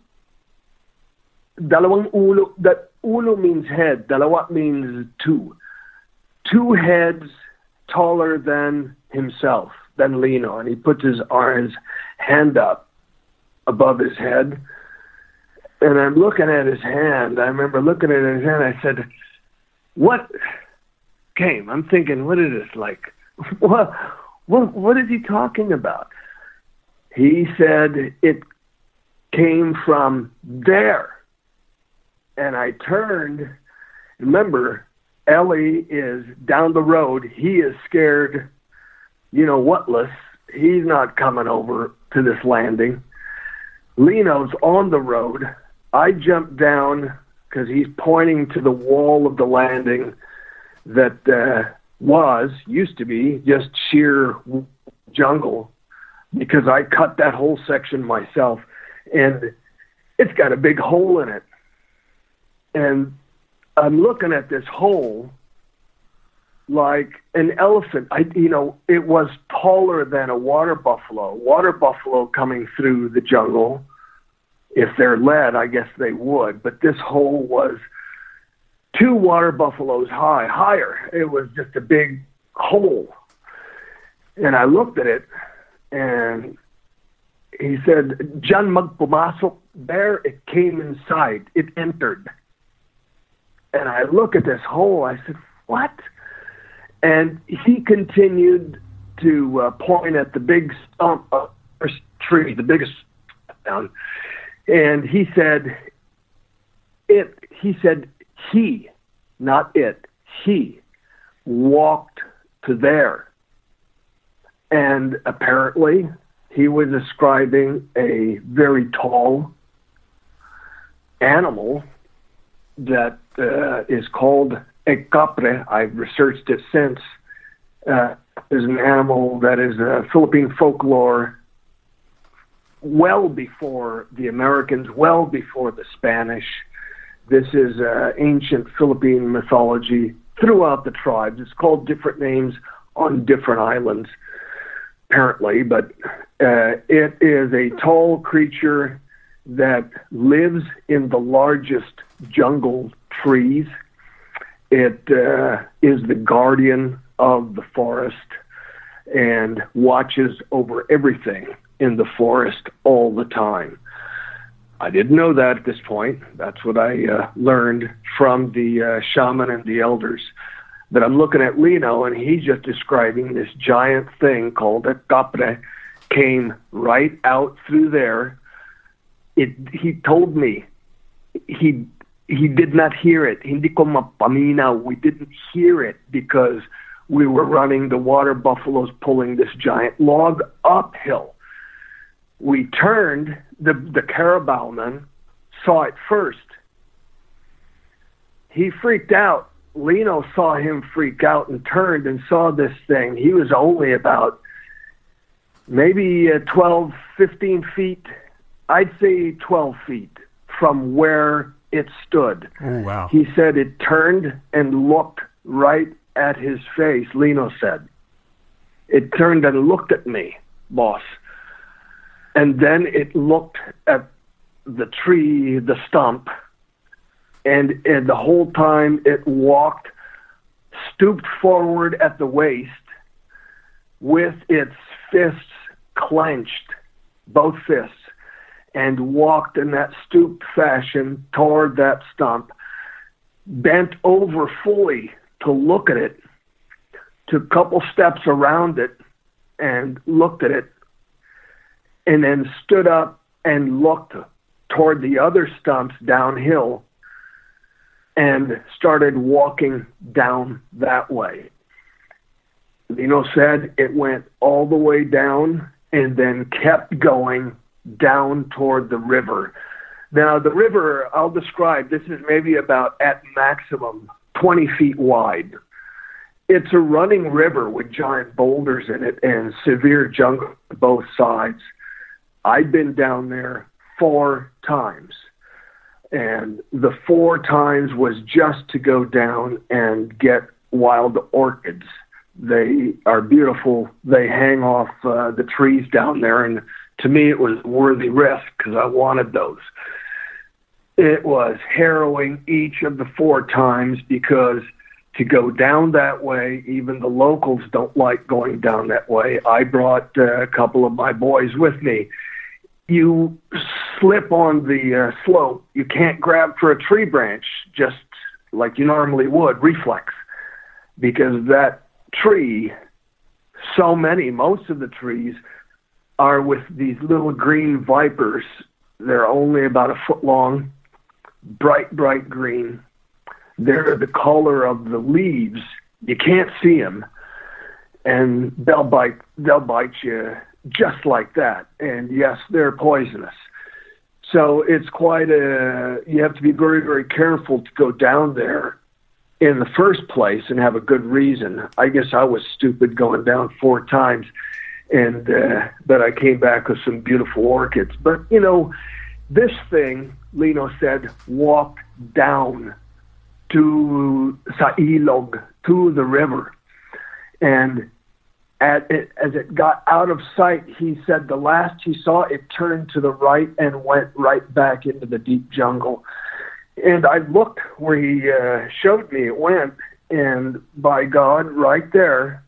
Dalawang ulo, that ulo means head, dalawa means two. Two heads taller than himself, than Lino. And he puts his arms, hand up above his head. And I'm looking at his hand. I remember looking at his hand. I said, what came? I'm thinking, what is this like? What, what, what is he talking about? He said it came from there. And I turned. Remember, Ellie is down the road. He is scared, you know, whatless. He's not coming over to this landing. Lino's on the road. I jumped down because he's pointing to the wall of the landing that uh, was, used to be, just sheer jungle, because I cut that whole section myself. And it's got a big hole in it. And I'm looking at this hole like an elephant. I, you know, it was taller than a water buffalo. Water buffalo coming through the jungle, if they're led, I guess they would. But this hole was two water buffaloes high, higher. It was just a big hole. And I looked at it, and he said, Diyan magpumasok. There it came inside. It entered. And I look at this hole. I said, what? And he continued to uh, point at the big stump of the tree, the biggest down. And he said, it, he said, he, not it, he walked to there. And apparently he was describing a very tall animal that uh, is called a capre. I've researched it since. Uh, is an animal that is a Philippine folklore well before the Americans, well before the Spanish. This is uh, ancient Philippine mythology throughout the tribes. It's called different names on different islands, apparently, but uh, it is a tall creature that lives in the largest jungle trees. It uh, is the guardian of the forest and watches over everything in the forest all the time. I didn't know that at this point. That's what I uh, learned from the uh, shaman and the elders. But I'm looking at Lino, and he's just describing this giant thing called a capre, came right out through there. It, he told me he he did not hear it. Hindi ko mapaminaw. We didn't hear it because we were running the water buffaloes pulling this giant log uphill. We turned, the, the caravana saw it first. He freaked out. Lino saw him freak out and turned and saw this thing. He was only about maybe uh, twelve, fifteen feet, I'd say twelve feet from where it stood. Oh, wow. He said it turned and looked right at his face, Lino said. It turned and looked at me, boss. And then it looked at the tree, the stump, and, and the whole time it walked, stooped forward at the waist with its fists clenched, both fists, and walked in that stooped fashion toward that stump, bent over fully to look at it, took a couple steps around it and looked at it, and then stood up and looked toward the other stumps downhill and started walking down that way. Lino said it went all the way down and then kept going down toward the river. Now, the river, I'll describe, this is maybe about, at maximum, twenty feet wide. It's a running river with giant boulders in it and severe jungle on both sides. I've been down there four times, and the four times was just to go down and get wild orchids. They are beautiful. They hang off uh, the trees down there, and to me, it was a worthy risk because I wanted those. It was harrowing each of the four times because to go down that way, even the locals don't like going down that way. I brought uh, a couple of my boys with me. You slip on the uh, slope. You can't grab for a tree branch just like you normally would, reflex, because that tree, so many, most of the trees, are with these little green vipers. They're only about a foot long, bright, bright green. They're the color of the leaves. You can't see them, and they'll bite. They'll bite you just like that. And yes, they're poisonous. So it's quite a. You have to be very, very careful to go down there in the first place and have a good reason. I guess I was stupid going down four times. And uh, but I came back with some beautiful orchids. But, you know, this thing, Lino said, walked down to sa ilog, to the river. And at it, as it got out of sight, he said the last he saw, it turned to the right and went right back into the deep jungle. And I looked where he uh, showed me it went, and by God, right there,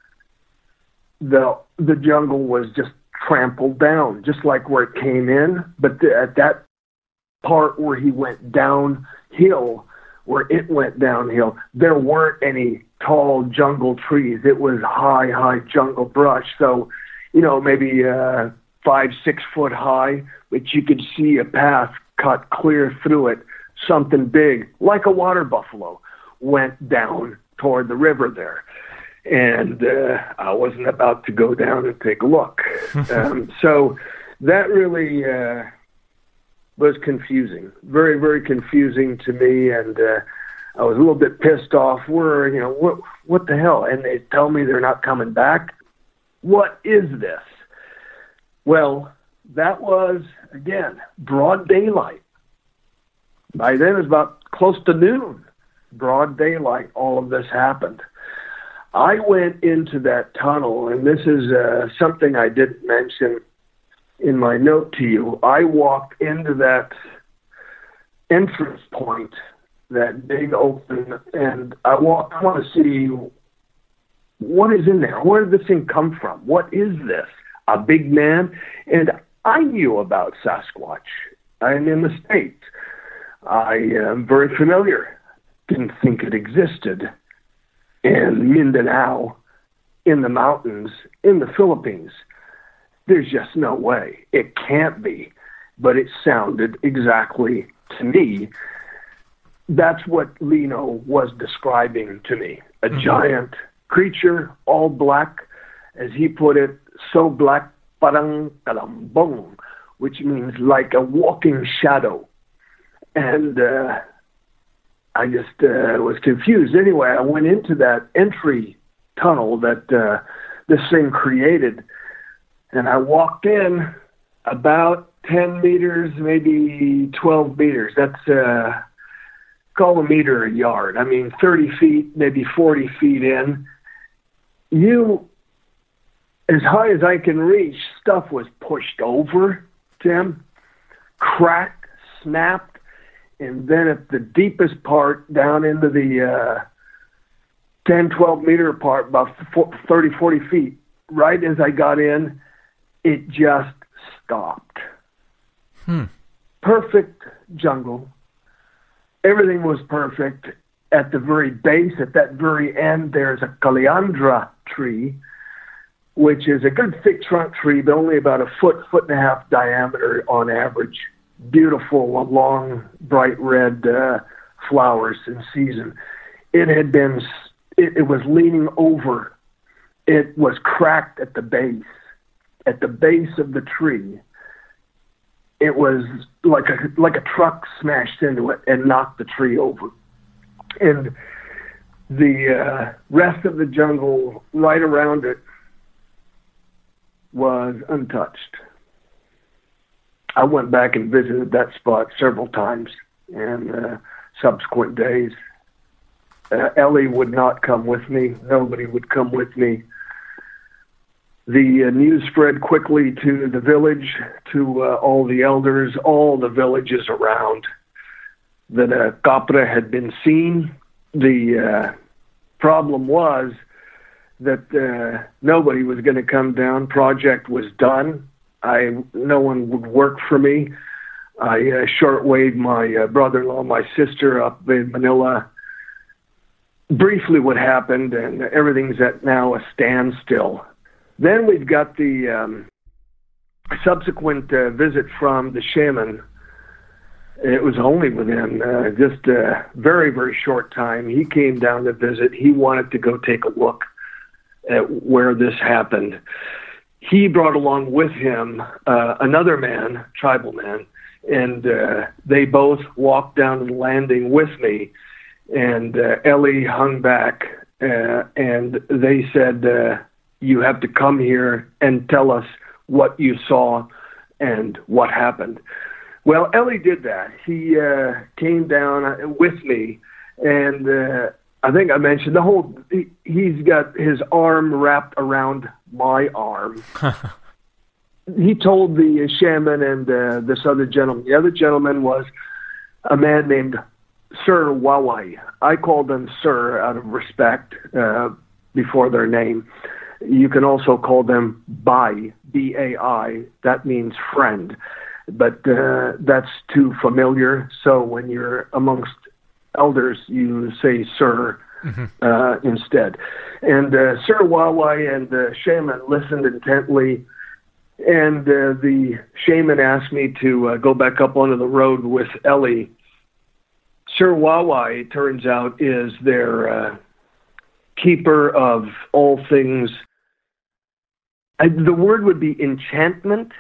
the the jungle was just trampled down, just like where it came in. But the, at that part where he went downhill, where it went downhill, there weren't any tall jungle trees. It was high, high jungle brush. So, you know, maybe uh, five, six foot high, but you could see a path cut clear through it. Something big, like a water buffalo, went down toward the river there. And uh, I wasn't about to go down and take a look. um, so that really uh, was confusing, very, very confusing to me. And uh, I was a little bit pissed off. Where, you know, what, what the hell? And they tell me they're not coming back. What is this? Well, that was, again, broad daylight. By then it was about close to noon. Broad daylight, all of this happened. I went into that tunnel, and this is uh, something I didn't mention in my note to you. I walked into that entrance point, that big open, and I walked. I want to see what is in there. Where did this thing come from? What is this? A big man? And I knew about Sasquatch. I'm in the States. I am very familiar. Didn't think it existed. In Mindanao, in the mountains, in the Philippines. There's just no way. It can't be. But it sounded exactly to me. That's what Lino was describing to me. A mm-hmm. giant creature, all black, as he put it, so black, parang kalambong, which means like a walking shadow. And uh, I just uh, was confused. Anyway, I went into that entry tunnel that uh, this thing created, And I walked in about ten meters, maybe twelve meters. That's, uh, call a meter a yard. I mean, thirty feet, maybe forty feet in. You, as high as I can reach, stuff was pushed over, Tim, cracked, snapped, and then at the deepest part, down into the uh, ten, twelve meter part, about thirty, forty feet, right as I got in, it just stopped. Hmm. Perfect jungle. Everything was perfect. At the very base, at that very end, there's a Caliandra tree, which is a good thick trunk tree, but only about a foot, foot and a half diameter on average. Beautiful, long, bright red uh, flowers in season. It had been, it, it was leaning over. It was cracked at the base. At the base of the tree, it was like a like a truck smashed into it and knocked the tree over. And the uh, rest of the jungle right around it was untouched. I went back and visited that spot several times in uh, subsequent days. Uh, Ellie would not come with me. Nobody would come with me. The uh, news spread quickly to the village, to uh, all the elders, all the villages around, that a kapre had been seen. The uh, problem was that uh, nobody was going to come down. Project was done. I no one would work for me. I uh, shortwaved my uh, brother-in-law, my sister up in Manila. Briefly what happened, and everything's at now a standstill. Then we've got the um, subsequent uh, visit from the shaman. It was only within uh, just a very, very short time. He came down to visit. He wanted to go take a look at where this happened. He brought along with him uh, another man, tribal man, and uh, they both walked down the landing with me. And uh, Ellie hung back, uh, and they said, uh, you have to come here and tell us what you saw and what happened. Well, Ellie did that. He uh, came down with me, and uh, I think I mentioned the whole, he, he's got his arm wrapped around my arm. He told the shaman and uh, this other gentleman, the other gentleman was a man named Sir Wawai. I called them Sir out of respect uh, before their name. You can also call them Bai, B A I. That means friend. But uh, that's too familiar. So when you're amongst elders, you say Sir mm-hmm. uh, instead. And uh, Sir Wawai and the shaman listened intently. And uh, the shaman asked me to uh, go back up onto the road with Ellie. Sir Wawai, it turns out, is their uh, keeper of all things. I, the word would be enchantment,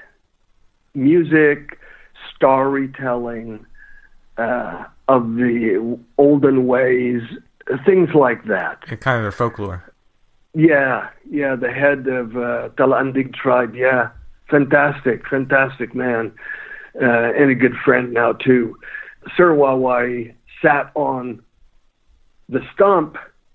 music, storytelling, uh, of the olden ways, things like that. Kind of their folklore. Yeah, yeah, the head of uh, Talandig tribe, yeah. Fantastic, fantastic man, uh, and a good friend now, too. Sir Wawai sat on the stump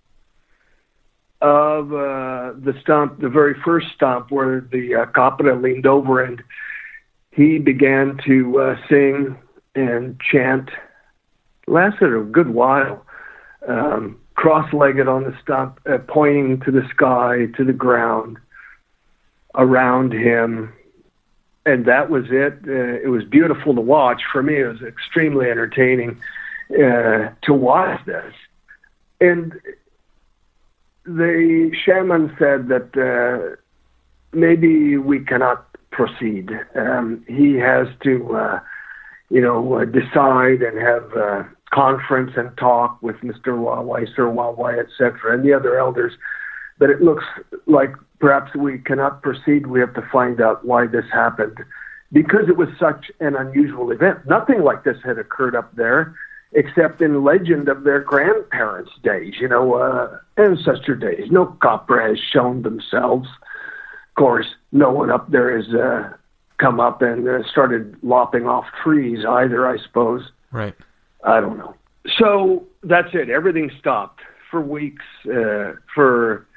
of uh, the stump, the very first stump where the uh, kapre leaned over, and he began to uh, sing and chant. Lasted a good while, um, cross-legged on the stump, uh, pointing to the sky, to the ground, around him. And that was it. Uh, it was beautiful to watch. For me, it was extremely entertaining uh, to watch this. And the shaman said that uh, maybe we cannot proceed. Um, he has to, uh, you know, uh, decide and have a conference and talk with Mister Wawai, Sir Wawai, et cetera, and the other elders. But it looks like perhaps we cannot proceed. We have to find out why this happened, because it was such an unusual event. Nothing like this had occurred up there, except in legend of their grandparents' days, you know, uh, ancestor days. No kapre has shown themselves. course, no one up there has uh, come up and uh, started lopping off trees either, I suppose. Right. I don't know. So that's it. Everything stopped for weeks, uh, for,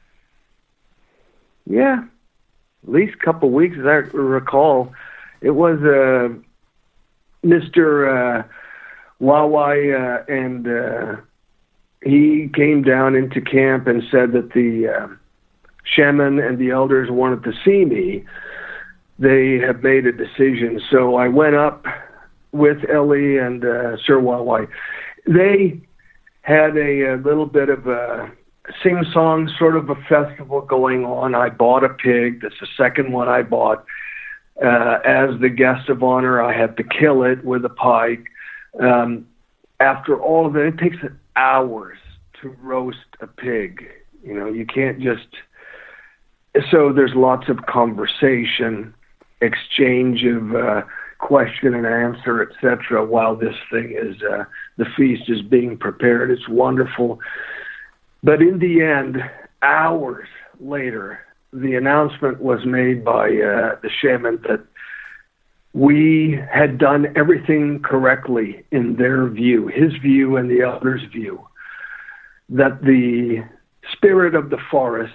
yeah, at least a couple of weeks, as I recall. It was uh, Mister Uh, Wawai, uh, and uh, he came down into camp and said that the uh, shaman and the elders wanted to see me. They have made a decision. So I went up with Ellie and uh, Sir Wawai. They had a, a little bit of a sing-song sort of a festival going on. I bought a pig. That's the second one I bought. Uh, as the guest of honor, I had to kill it with a pike. Um, after all of it, it takes hours to roast a pig. You know, you can't just... So there's lots of conversation, exchange of uh, question and answer, et cetera, while this thing is, uh, the feast is being prepared. It's wonderful. But in the end, hours later, the announcement was made by uh, the shaman that we had done everything correctly in their view, his view and the elders' view, that the spirit of the forest,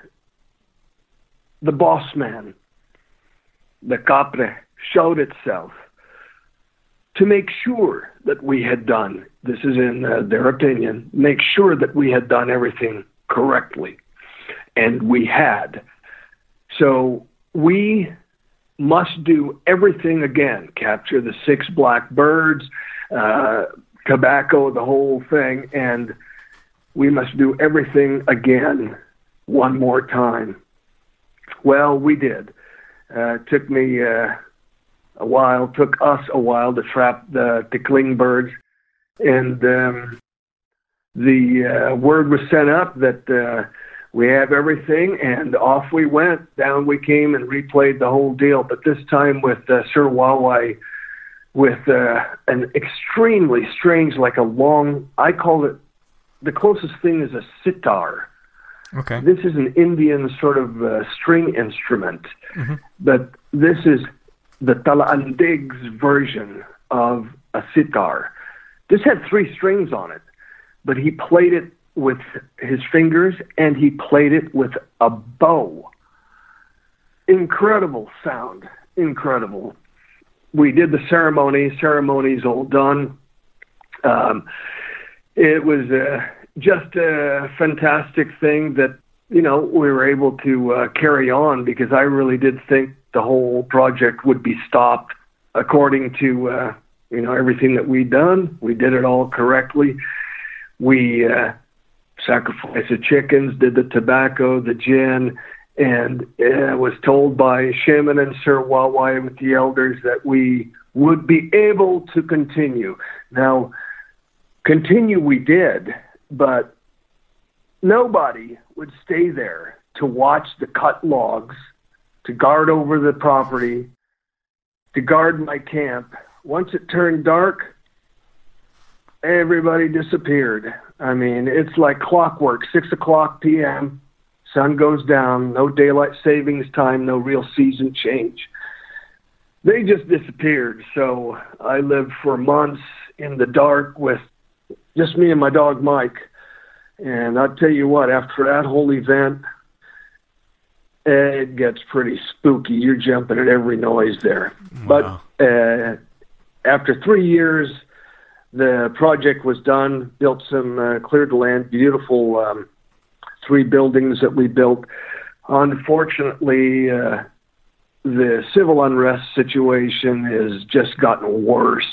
the boss man, the capre, showed itself to make sure that we had done, this is in uh, their opinion, make sure that we had done everything correctly. And we had. So we must do everything again, capture the six black birds, uh, tobacco, the whole thing, and we must do everything again one more time. Well, we did. Uh, it took me uh, a while, took us a while to trap the tickling birds, and um, the uh, word was sent up that uh, we have everything, and off we went. Down we came and replayed the whole deal, but this time with uh, Sir Wawai, with uh, an extremely strange, like a long, I call it, the closest thing is a sitar. Okay. This is an Indian sort of uh, string instrument, mm-hmm. but this is the Talaandig's version of a sitar. This had three strings on it, but he played it with his fingers, and he played it with a bow. Incredible sound, incredible. We did the ceremony, ceremony's all done. Um, it was uh, just a fantastic thing that, you know, we were able to uh, carry on, because I really did think the whole project would be stopped according to, uh, you know, everything that we'd done. We did it all correctly. We uh, sacrificed the chickens, did the tobacco, the gin, and uh, was told by Shaman and Sir Wawai with the elders that we would be able to continue. Now, continue we did, but nobody would stay there to watch the cut logs, to guard over the property, to guard my camp. Once it turned dark, everybody disappeared. I mean, it's like clockwork, six o'clock p.m., sun goes down, no daylight savings time, no real season change. They just disappeared. So I lived for months in the dark with just me and my dog, Mike. And I'll tell you what, after that whole event, it gets pretty spooky. You're jumping at every noise there. Wow. But uh, after three years, the project was done, built some, uh, cleared the land, beautiful um, three buildings that we built. Unfortunately, uh, the civil unrest situation has just gotten worse.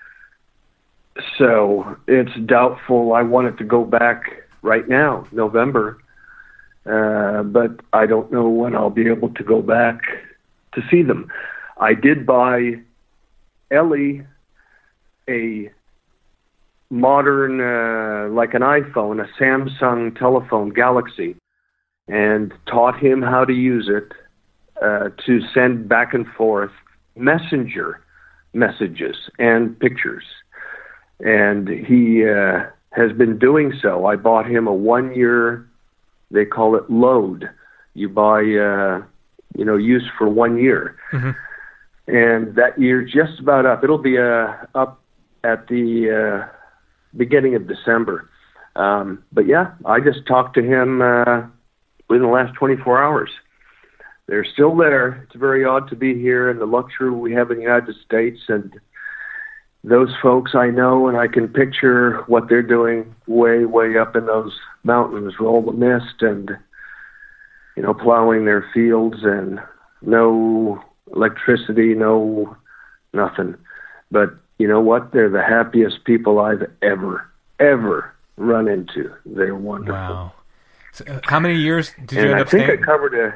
So it's doubtful. I want it to go back right now, November. Uh, but I don't know when I'll be able to go back to see them. I did buy Ellie a modern, uh, like an iPhone, a Samsung telephone, Galaxy, and taught him how to use it uh, to send back and forth messenger messages and pictures. And he uh, has been doing so. I bought him a one-year, they call it load. You buy uh, you know, use for one year. Mm-hmm. And that year's just about up. It'll be uh, up at the uh, beginning of December. Um, but yeah, I just talked to him uh, within the last twenty-four hours. They're still there. It's very odd to be here and the luxury we have in the United States. And those folks I know, and I can picture what they're doing way, way up in those mountains with all the mist and, you know, plowing their fields and no electricity, no nothing. But you know what? They're the happiest people I've ever, ever run into. They're wonderful. Wow. So, uh, how many years did and you end I up think staying? I covered a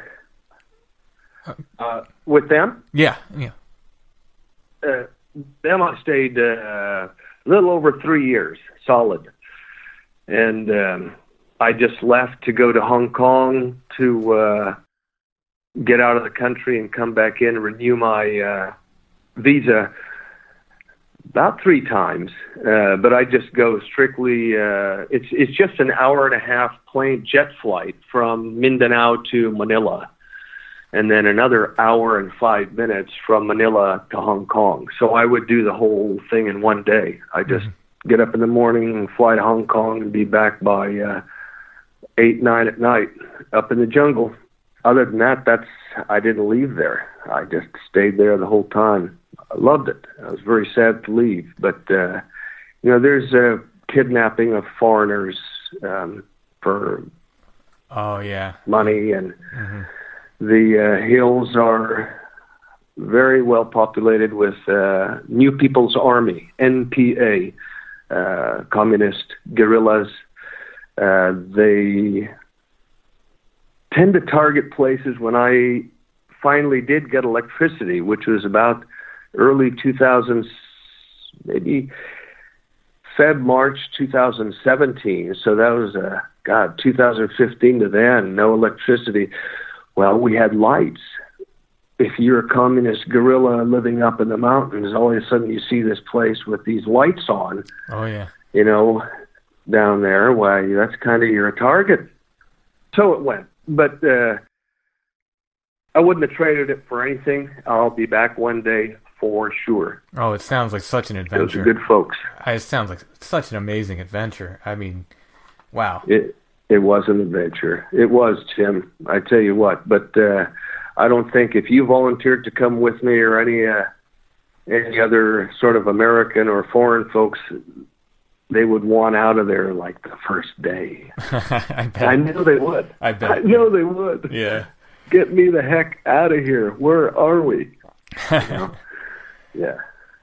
uh, with them. Yeah, yeah. Uh, them I stayed uh, a little over three years, solid. And um, I just left to go to Hong Kong to uh, get out of the country and come back in and renew my uh, visa about three times. Uh, but I just go strictly, uh, it's, it's just an hour and a half plane jet flight from Mindanao to Manila. And then another hour and five minutes from Manila to Hong Kong. So I would do the whole thing in one day. I just mm-hmm. get up in the morning and fly to Hong Kong and be back by uh, eight, nine at night up in the jungle. Other than that, that's I didn't leave there. I just stayed there the whole time. I loved it. I was very sad to leave. But, uh, you know, there's a kidnapping of foreigners um, for oh yeah money and... Mm-hmm. The uh, hills are very well populated with uh, New People's Army, N P A, uh, communist guerrillas. Uh, they tend to target places when I finally did get electricity, which was about early two thousands, maybe Feb, March two thousand seventeen. So that was, uh, God, two thousand fifteen to then, no electricity. Well, we had lights. If you're a communist guerrilla living up in the mountains, all of a sudden you see this place with these lights on. Oh, yeah. You know, down there. Why, that's kind of your target. So it went. But uh, I wouldn't have traded it for anything. I'll be back one day for sure. Oh, it sounds like such an adventure. Those are good folks. It sounds like such an amazing adventure. I mean, wow. It It was an adventure. It was, Tim. I tell you what. But uh, I don't think if you volunteered to come with me or any uh, any other sort of American or foreign folks, they would want out of there like the first day. I bet. I know they would. I bet. I know they would. Yeah. Get me the heck out of here. Where are we? You know? Yeah.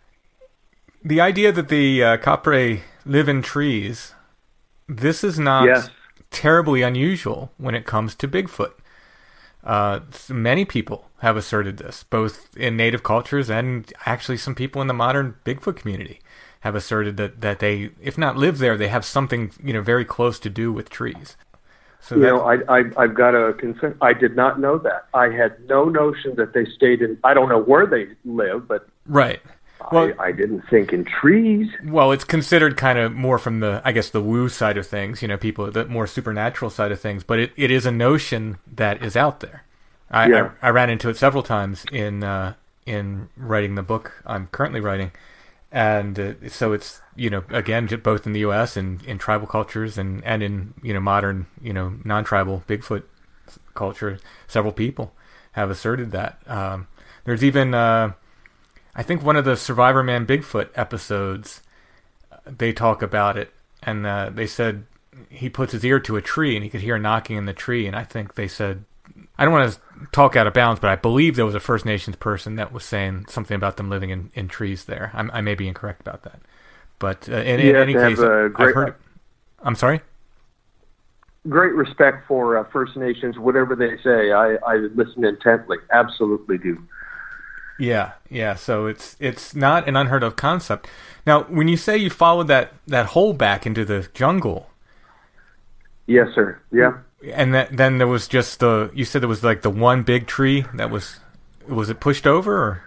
The idea that the uh, Kapre live in trees, this is not... Yes. terribly unusual when it comes to Bigfoot. Uh, many people have asserted this, both in native cultures and actually some people in the modern Bigfoot community have asserted that, that they, if not live there, they have something, you know, very close to do with trees. So you know, I, I, I've got to confess, I did not know that. I had no notion that they stayed in, I don't know where they live, but right. Well, I, I didn't think in trees. Well, it's considered kind of more from the, I guess, the woo side of things, you know, people, the more supernatural side of things, but it, it is a notion that is out there. I, yeah. I, I ran into it several times in uh, in writing the book I'm currently writing. And uh, so it's, you know, again, both in the U S and in tribal cultures and, and in, you know, modern, you know, non-tribal Bigfoot culture, several people have asserted that. Um, there's even... Uh, I think one of the Survivor Man Bigfoot episodes, they talk about it, and uh, they said he puts his ear to a tree and he could hear knocking in the tree, and I think they said, I don't want to talk out of bounds, but I believe there was a First Nations person that was saying something about them living in, in trees there. I'm, I may be incorrect about that. But uh, in, in any case, great, I've heard... I'm sorry? Great respect for uh, First Nations, whatever they say. I, I listen intently. Absolutely do. Yeah, yeah. So it's it's not an unheard of concept. Now, when you say you followed that, that hole back into the jungle, yes, sir. Yeah. And that, then there was just the. You said there was like the one big tree that was. Was it pushed over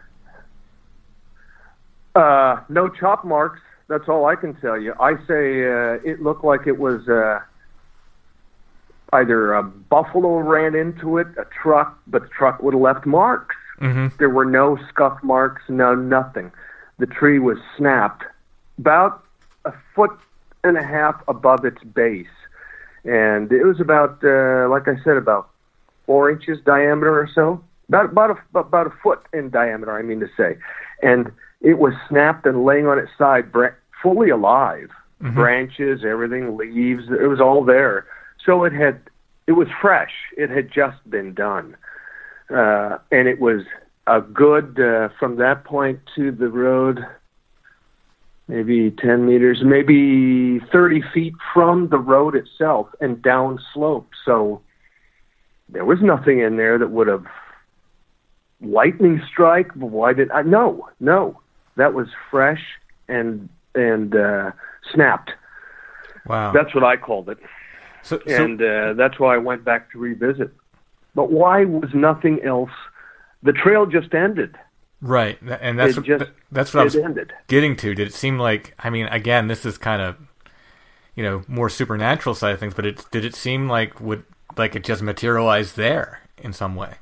or? Uh, no chop marks. That's all I can tell you. I say uh, it looked like it was uh, either a buffalo ran into it, a truck, but the truck would have left marks. Mm-hmm. There were no scuff marks, no nothing. The tree was snapped about a foot and a half above its base. And it was about, uh, like I said, about four inches diameter or so. About, about, a, about a foot in diameter, I mean to say. And it was snapped and laying on its side, bra- fully alive. Mm-hmm. Branches, everything, leaves, it was all there. So it had, it was fresh. It had just been done. Uh, and it was a good, uh, from that point to the road, maybe ten meters, maybe thirty feet from the road itself and down slope. So there was nothing in there that would have lightning strike. Why did I? No, no. That was fresh and, and, uh, snapped. Wow. That's what I called it. So, so, and, uh, that's why I went back to revisit. But why was nothing else? The trail just ended. Right, and that's it just, what, that's what I was ended. getting to. Did it seem like? I mean, again, this is kind of, you know, more supernatural side of things. But it did it seem like would like it just materialized there in some way?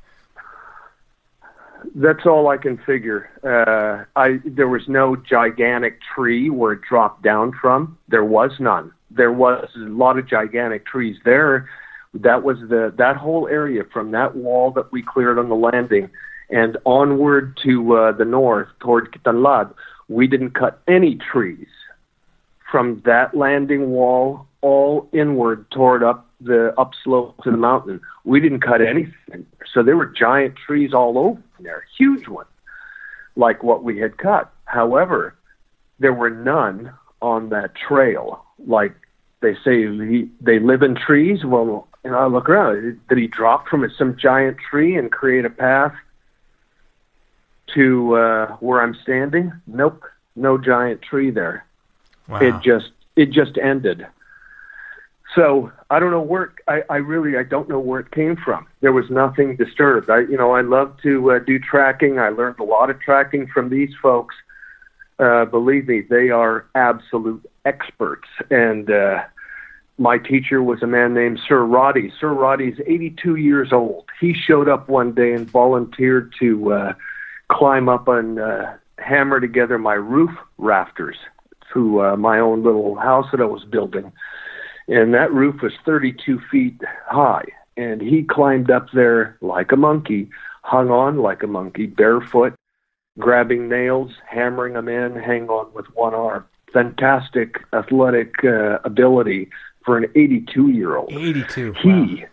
That's all I can figure. Uh, I there was no gigantic tree where it dropped down from. There was none. There was a lot of gigantic trees there. That was the that whole area from that wall that we cleared on the landing and onward to uh, the north toward Kitanlad. We didn't cut any trees from that landing wall all inward toward up the upslope to the mountain. We didn't cut anything. So there were giant trees all over there, huge ones, like what we had cut. However, there were none on that trail. Like they say, he, they live in trees. Well, and I look around. Did he drop from some giant tree and create a path to uh, where I'm standing? Nope, no giant tree there. Wow. It just it just ended. So I don't know where it, I, I really I don't know where it came from. There was nothing disturbed. I you know I love to uh, do tracking. I learned a lot of tracking from these folks. Uh, believe me, they are absolute experts. And uh, my teacher was a man named Sir Roddy. Sir Roddy is eighty-two years old. He showed up one day and volunteered to uh, climb up and uh, hammer together my roof rafters to uh, my own little house that I was building. And that roof was thirty-two feet high. And he climbed up there like a monkey, hung on like a monkey, barefoot, grabbing nails, hammering them in, hanging on with one arm. Fantastic athletic uh, ability for an eighty-two-year-old. eighty-two. He, wow.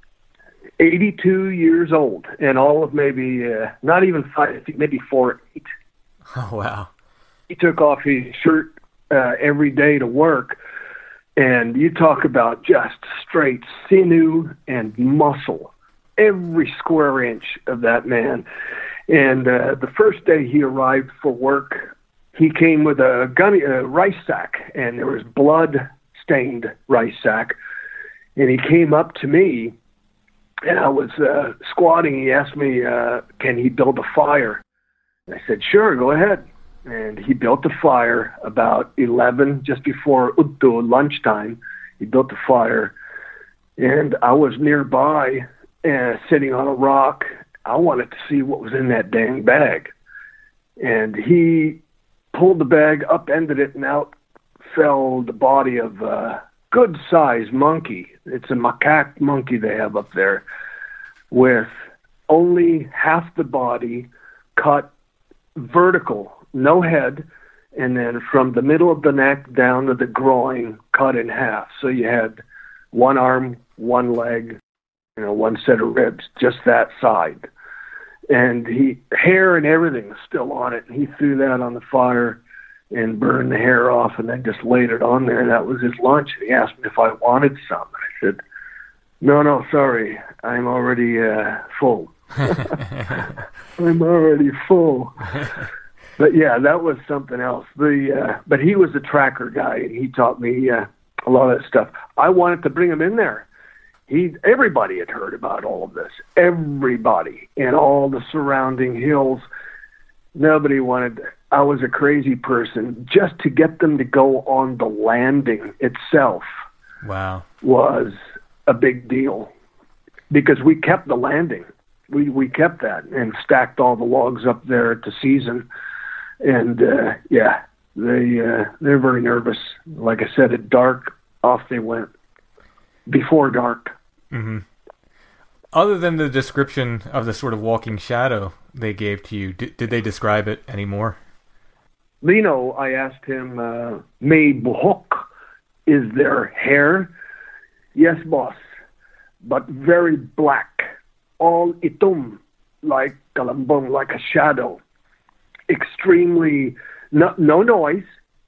eighty-two years old, and all of maybe, uh, not even five feet, maybe four, eight. Oh, wow. He took off his shirt uh, every day to work, and you talk about just straight sinew and muscle, every square inch of that man. And uh, the first day he arrived for work, he came with a gunny, a rice sack, and there was blood-stained rice sack. And he came up to me, and I was uh, squatting. He asked me, uh, can he build a fire? And I said, sure, go ahead. And he built a fire about eleven, just before Uddu lunchtime. He built a fire, and I was nearby, uh, sitting on a rock. I wanted to see what was in that dang bag. And he pulled the bag, upended it, and out fell the body of a good-sized monkey. It's a macaque monkey they have up there, with only half the body cut vertical, no head, and then from the middle of the neck down to the groin cut in half. So you had one arm, one leg, you know, one set of ribs, just that side. And he, hair and everything was still on it. And he threw that on the fire and burned the hair off and then just laid it on there. And that was his lunch. And he asked me if I wanted some. I said, no, no, sorry. I'm already uh, full. I'm already full. But yeah, that was something else. The uh, But he was a tracker guy, and he taught me uh, a lot of that stuff. I wanted to bring him in there. He, everybody had heard about all of this. Everybody in all the surrounding hills. Nobody wanted. I was a crazy person. Just to get them to go on the landing itself. Wow. Was a big deal because we kept the landing. We we kept that and stacked all the logs up there at the season. And, uh, yeah, they, uh, they're very nervous. Like I said, at dark, off they went. Before dark. Mm-hmm. Other than the description of the sort of walking shadow they gave to you, did, did they describe it anymore? Lino, I asked him, uh, May buhok, is there hair? Yes, boss, but very black. All itum, like kalambong, like a shadow. Extremely, no, no noise,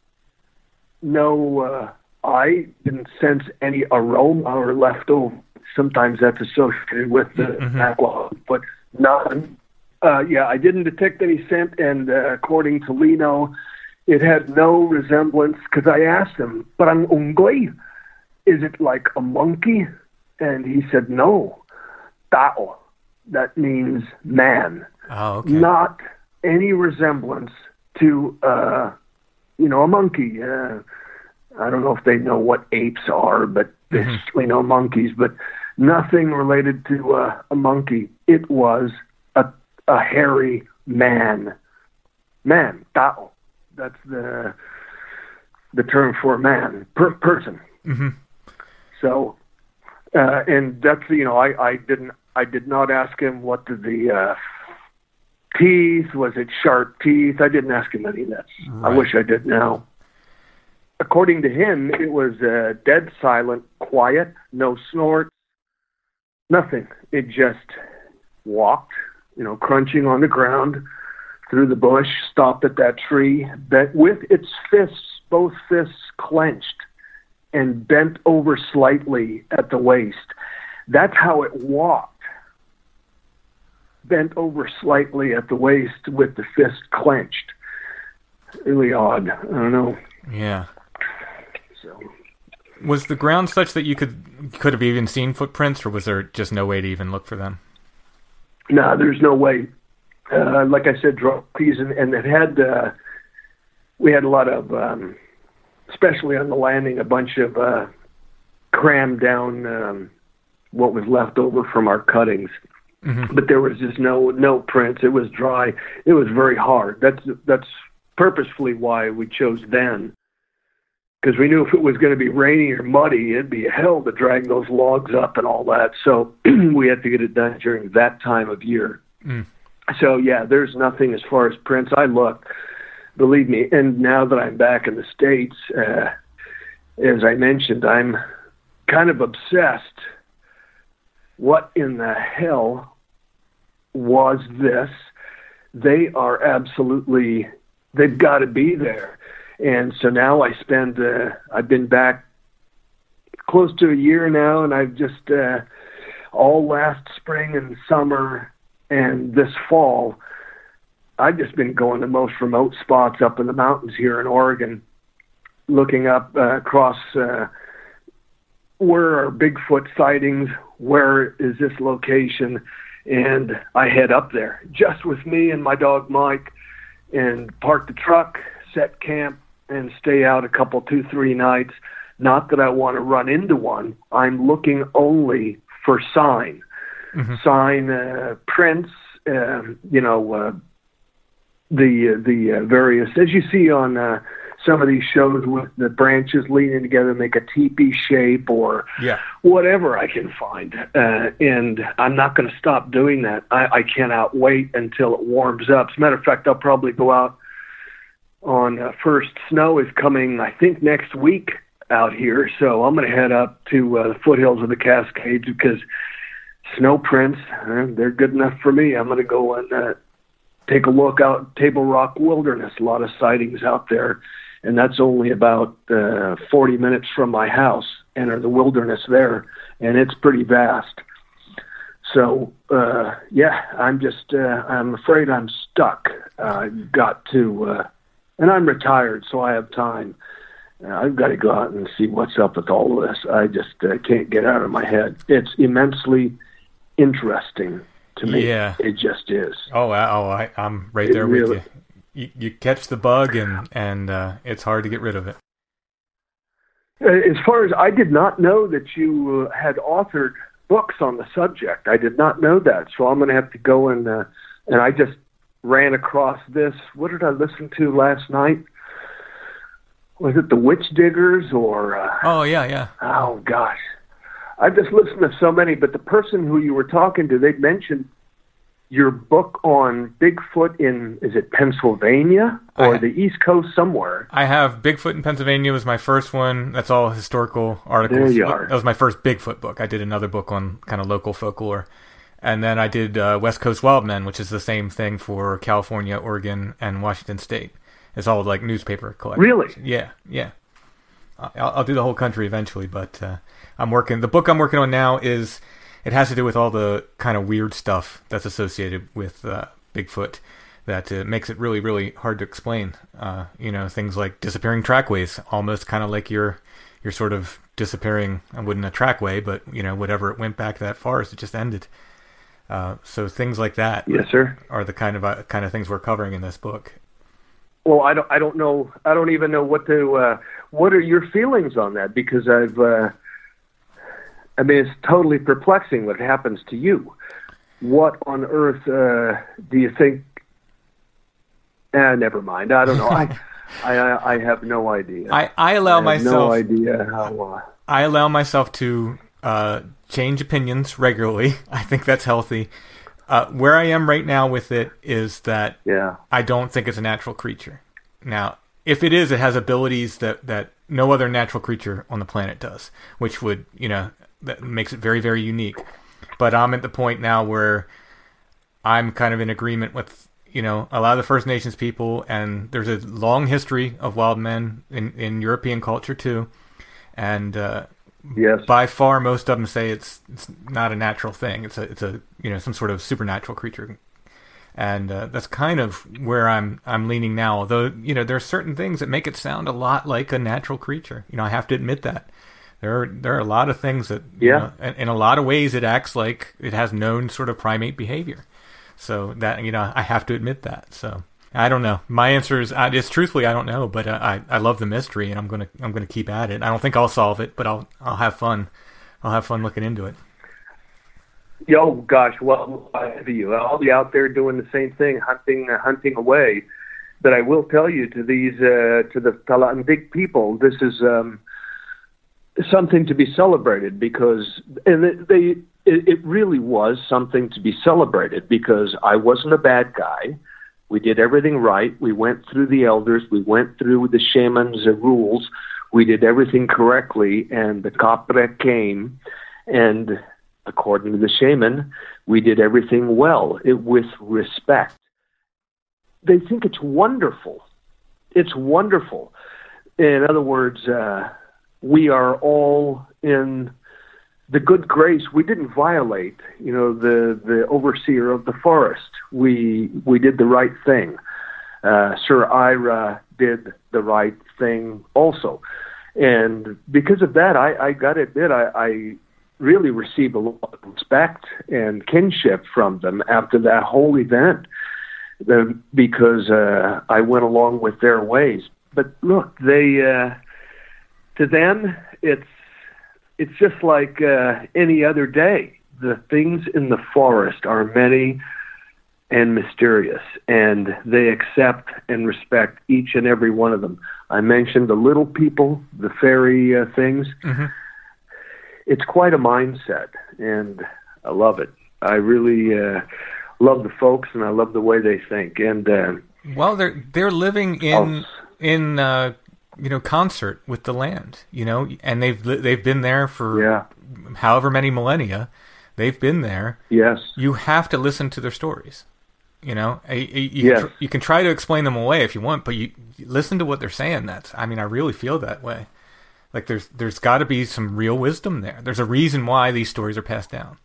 no, uh, I didn't sense any aroma or leftover. Sometimes that's associated with the mm-hmm. aqua, but none. Uh, yeah, I didn't detect any scent, and uh, according to Lino, it had no resemblance, because I asked him, parang unggoy, is it like a monkey? And he said, no, tao. That means man. Oh, okay. Not any resemblance to, uh, you know, a monkey. Uh, I don't know if they know what apes are, but they mm-hmm. certainly know monkeys, but nothing related to uh, a monkey. It was a, a hairy man. Man, tao. That's the the term for man, per, person. Mm-hmm. So, uh, and that's, you know, I, I didn't, I did not ask him what did the uh, teeth, was it sharp teeth? I didn't ask him any of that. Right. I wish I did now. According to him, it was uh, dead silent, quiet, no snorts, nothing. It just walked, you know, crunching on the ground through the bush, stopped at that tree, bent with its fists, both fists clenched, and bent over slightly at the waist. That's how it walked. Bent over slightly at the waist with the fist clenched. Really odd. I don't know. Yeah. So, was the ground such that you could could have even seen footprints, or was there just no way to even look for them? No, there's no way. Uh, like I said, drought season, and it had uh, we had a lot of, um, especially on the landing, a bunch of uh, crammed down um, what was left over from our cuttings. Mm-hmm. But there was just no no prints. It was dry. It was very hard. That's that's purposefully why we chose then, because we knew if it was going to be rainy or muddy, it'd be hell to drag those logs up and all that. So we had to get it done during that time of year. Mm. So yeah, there's nothing as far as prints. I look, believe me. And now that I'm back in the States, uh, as I mentioned, I'm kind of obsessed. What in the hell was this? They are absolutely, they've got to be there. And so now I spend, uh, I've been back close to a year now, and I've just, uh, all last spring and summer and this fall, I've just been going to most remote spots up in the mountains here in Oregon, looking up uh, across uh, where are Bigfoot sightings, where is this location, and I head up there just with me and my dog Mike, and park the truck, set camp, and stay out a couple, two, three nights. Not that I want to run into one. I'm looking only for sign. Mm-hmm. Sign uh, prints, uh, you know, uh, the uh, the uh, various, as you see on uh, some of these shows with the branches leaning together, make a teepee shape or yeah. whatever I can find. Uh, and I'm not going to stop doing that. I, I cannot wait until it warms up. As a matter of fact, I'll probably go out on uh, first snow is coming, I think, next week out here. So I'm going to head up to uh, the foothills of the Cascades because snow prints, uh, they're good enough for me. I'm going to go and uh, take a look out Table Rock Wilderness. A lot of sightings out there, and that's only about uh, forty minutes from my house. Enter the wilderness there, and it's pretty vast. So, uh, yeah, I'm just, uh, I'm afraid I'm stuck. Uh, I've got to, uh, and I'm retired, so I have time. Uh, I've got to go out and see what's up with all of this. I just uh, can't get out of my head. It's immensely interesting to me. Yeah. It just is. Oh, I, oh I, I'm right there it with really, you. you. You catch the bug, and, and uh, it's hard to get rid of it. As far as I did not know that you uh, had authored books on the subject. I did not know that, so I'm going to have to go and uh, and I just ran across this. What did I listen to last night? Was it the Witch Diggers or? Uh, oh yeah, yeah. Oh gosh, I just listened to so many. But the person who you were talking to, they mentioned your book on Bigfoot in, is it Pennsylvania or I, the East Coast somewhere? I have Bigfoot in Pennsylvania was my first one. That's all historical articles. There you are. That was my first Bigfoot book. I did another book on kind of local folklore. And then I did uh, West Coast Wildmen, which is the same thing for California, Oregon, and Washington State. It's all like newspaper collections. Really? Yeah, yeah. I'll, I'll do the whole country eventually, but uh, I'm working. The book I'm working on now is... It has to do with all the kind of weird stuff that's associated with uh, Bigfoot that uh, makes it really, really hard to explain. Uh, you know, things like disappearing trackways, almost kind of like you're, you're sort of disappearing, I wouldn't a trackway, but, you know, whatever it went back that far as it just ended. Uh, so things like that yes, sir. are the kind of uh, kind of things we're covering in this book. Well, I don't, I don't know, I don't even know what to, uh, what are your feelings on that? Because I've... Uh, I mean, it's totally perplexing what happens to you. What on earth uh, do you think? Ah, never mind. I don't know. I, I, I have no idea. I, I allow I have myself. No idea how. Uh, I allow myself to uh, change opinions regularly. I think that's healthy. Uh, where I am right now with it is that yeah. I don't think it's a natural creature. Now, if it is, it has abilities that, that no other natural creature on the planet does, which would, you know. That makes it very, very unique. But I'm at the point now where I'm kind of in agreement with, you know, a lot of the First Nations people, and there's a long history of wild men in, in European culture too. And uh, yes. by far, most of them say it's it's not a natural thing. It's a it's a you know some sort of supernatural creature. And uh, that's kind of where I'm I'm leaning now. Although you know there are certain things that make it sound a lot like a natural creature. You know, I have to admit that. There are, there are a lot of things that, you yeah. know, in, in a lot of ways, it acts like it has known sort of primate behavior. So that, you know, I have to admit that. So I don't know. My answer is, I, it's truthfully, I don't know, but I, I love the mystery, and I'm gonna, I'm gonna keep at it. I don't think I'll solve it, but I'll, I'll have fun. I'll have fun looking into it. Oh gosh, well, I envy you. I'll be out there doing the same thing, hunting, uh, hunting away. But I will tell you, to these, uh, to the Talandig people, this is. Um, something to be celebrated because and they it, it really was something to be celebrated because I wasn't a bad guy. We did everything right. We went through the elders. We went through the shamans' rules. We did everything correctly, and the Kapre came, and according to the shaman, we did everything well, it, with respect. They think it's wonderful. It's wonderful. In other words, uh, we are all in the good grace. We didn't violate, you know, the, the overseer of the forest. We we did the right thing. Uh, Sir Ira did the right thing also. And because of that, I, I got to admit, I, I really received a lot of respect and kinship from them after that whole event the, because uh, I went along with their ways. But look, they... Uh, To them, it's it's just like uh, any other day. The things in the forest are many and mysterious, and they accept and respect each and every one of them. I mentioned the little people, the fairy uh, things. Mm-hmm. It's quite a mindset, and I love it. I really uh, love the folks, and I love the way they think. And uh, well, they're they're living in in. Uh... you know, concert with the land, you know, and they've they've been there for yeah. however many millennia. They've been there. Yes. You have to listen to their stories. You know, you, you, yes. can, you can try to explain them away if you want, but you, you listen to what they're saying. That's, I mean, I really feel that way. Like there's there's got to be some real wisdom there. There's a reason why these stories are passed down.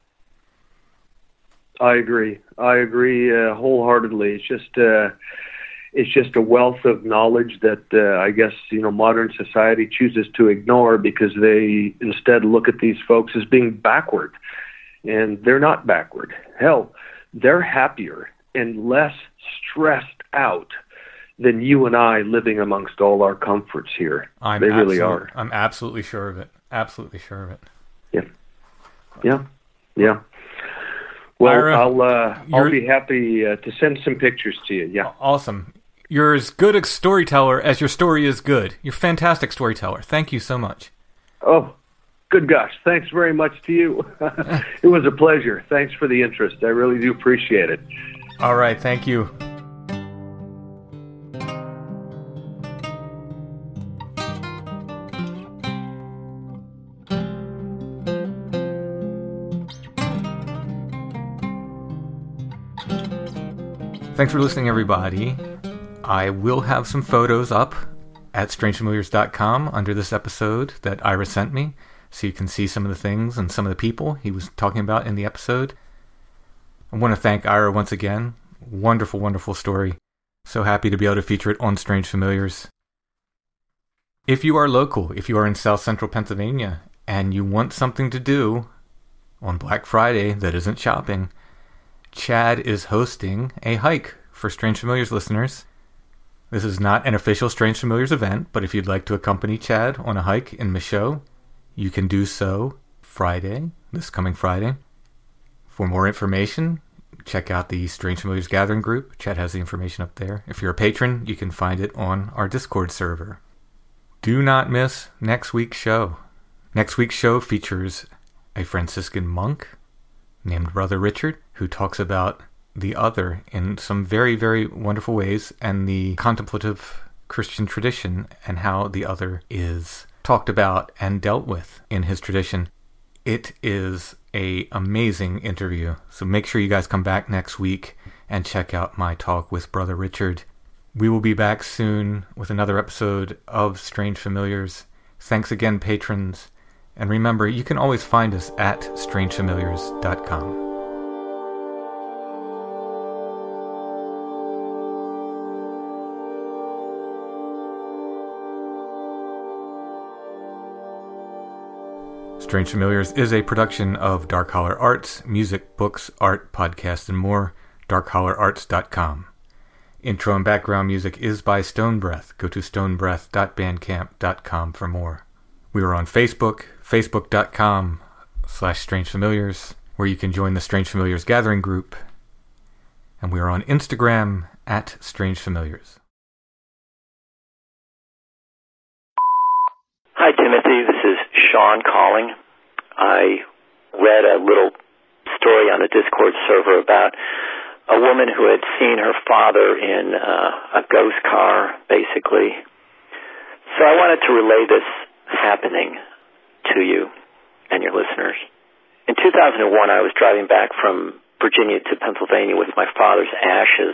I agree. I agree uh, wholeheartedly. It's just. Uh, It's just a wealth of knowledge that uh, I guess, you know, modern society chooses to ignore because they instead look at these folks as being backward. And they're not backward. Hell, they're happier and less stressed out than you and I living amongst all our comforts here. I'm they really absolute- are. I'm absolutely sure of it. Absolutely sure of it. Yeah. Yeah. Yeah. Well, Ira, I'll uh, you're- I'll be happy uh, to send some pictures to you. Yeah. Awesome. You're as good a storyteller as your story is good. You're a fantastic storyteller. Thank you so much. Oh, good gosh. Thanks very much to you. It was a pleasure. Thanks for the interest. I really do appreciate it. All right. Thank you. Thanks for listening, everybody. I will have some photos up at strange familiars dot com under this episode that Ira sent me, so you can see some of the things and some of the people he was talking about in the episode. I want to thank Ira once again. Wonderful, wonderful story. So happy to be able to feature it on Strange Familiars. If you are local, if you are in South Central Pennsylvania, and you want something to do on Black Friday that isn't shopping, Chad is hosting a hike for Strange Familiars listeners. This is not an official Strange Familiars event, but if you'd like to accompany Chad on a hike in Michaud, you can do so Friday, this coming Friday. For more information, check out the Strange Familiars Gathering group. Chad has the information up there. If you're a patron, you can find it on our Discord server. Do not miss next week's show. Next week's show features a Franciscan monk named Brother Richard, who talks about the other in some very, very wonderful ways, and the contemplative Christian tradition, and how the other is talked about and dealt with in his tradition. It is a amazing interview, so make sure you guys come back next week and check out my talk with Brother Richard. We will be back soon with another episode of Strange Familiars. Thanks again, patrons. And remember, you can always find us at strange familiars dot com. Strange Familiars is a production of Dark Holler Arts, music, books, art, podcasts, and more. dark holler arts dot com. Intro and background music is by Stone Breath. Go to stone breath dot bandcamp dot com for more. We are on Facebook, facebook dot com slash strange familiars, where you can join the Strange Familiars Gathering group. And we are on Instagram at Strange Familiars. Hi, Timothy. This is Sean calling. I read a little story on the Discord server about a woman who had seen her father in uh, a ghost car, basically. So I wanted to relay this happening to you and your listeners. In two thousand one, I was driving back from Virginia to Pennsylvania with my father's ashes.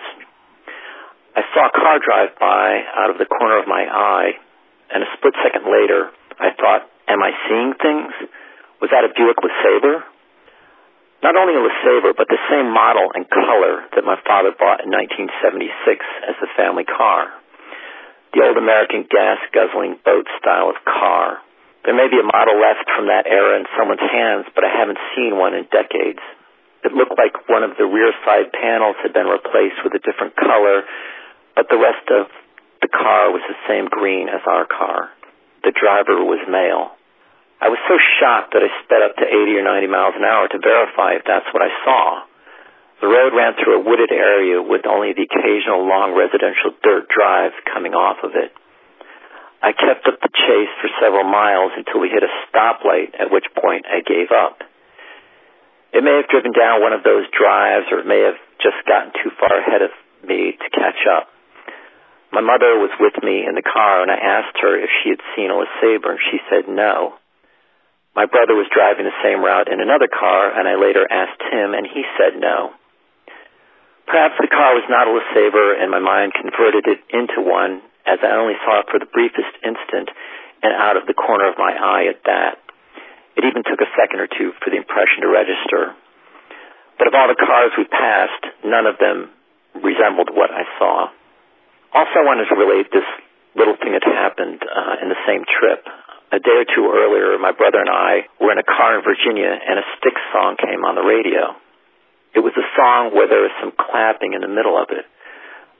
I saw a car drive by out of the corner of my eye, and a split second later, I thought, am I seeing things? Was that a Buick LeSabre? Not only a LeSabre, but the same model and color that my father bought in nineteen seventy-six as the family car. The old American gas-guzzling boat style of car. There may be a model left from that era in someone's hands, but I haven't seen one in decades. It looked like one of the rear side panels had been replaced with a different color, but the rest of the car was the same green as our car. The driver was male. I was so shocked that I sped up to eighty or ninety miles an hour to verify if that's what I saw. The road ran through a wooded area with only the occasional long residential dirt drive coming off of it. I kept up the chase for several miles until we hit a stoplight, at which point I gave up. It may have driven down one of those drives, or it may have just gotten too far ahead of me to catch up. My mother was with me in the car, and I asked her if she had seen a LeSabre, and she said no. My brother was driving the same route in another car, and I later asked him, and he said no. Perhaps the car was not a LeSabre, and my mind converted it into one, as I only saw it for the briefest instant and out of the corner of my eye at that. It even took a second or two for the impression to register. But of all the cars we passed, none of them resembled what I saw. Also, I wanted to relate this little thing that happened uh, in the same trip. A day or two earlier, my brother and I were in a car in Virginia, and a Styx song came on the radio. It was a song where there was some clapping in the middle of it.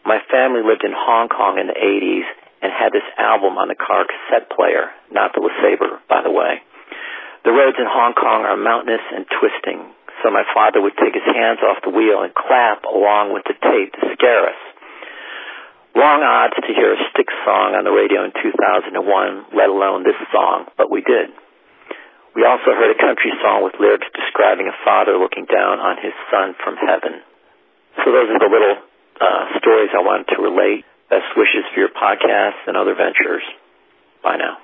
My family lived in Hong Kong in the eighties and had this album on the car cassette player, not the LeSabre, by the way. The roads in Hong Kong are mountainous and twisting, so my father would take his hands off the wheel and clap along with the tape to scare us. Long odds to hear a Styx song on the radio in two thousand one, let alone this song, but we did. We also heard a country song with lyrics describing a father looking down on his son from heaven. So those are the little uh, stories I wanted to relate. Best wishes for your podcast and other ventures. Bye now.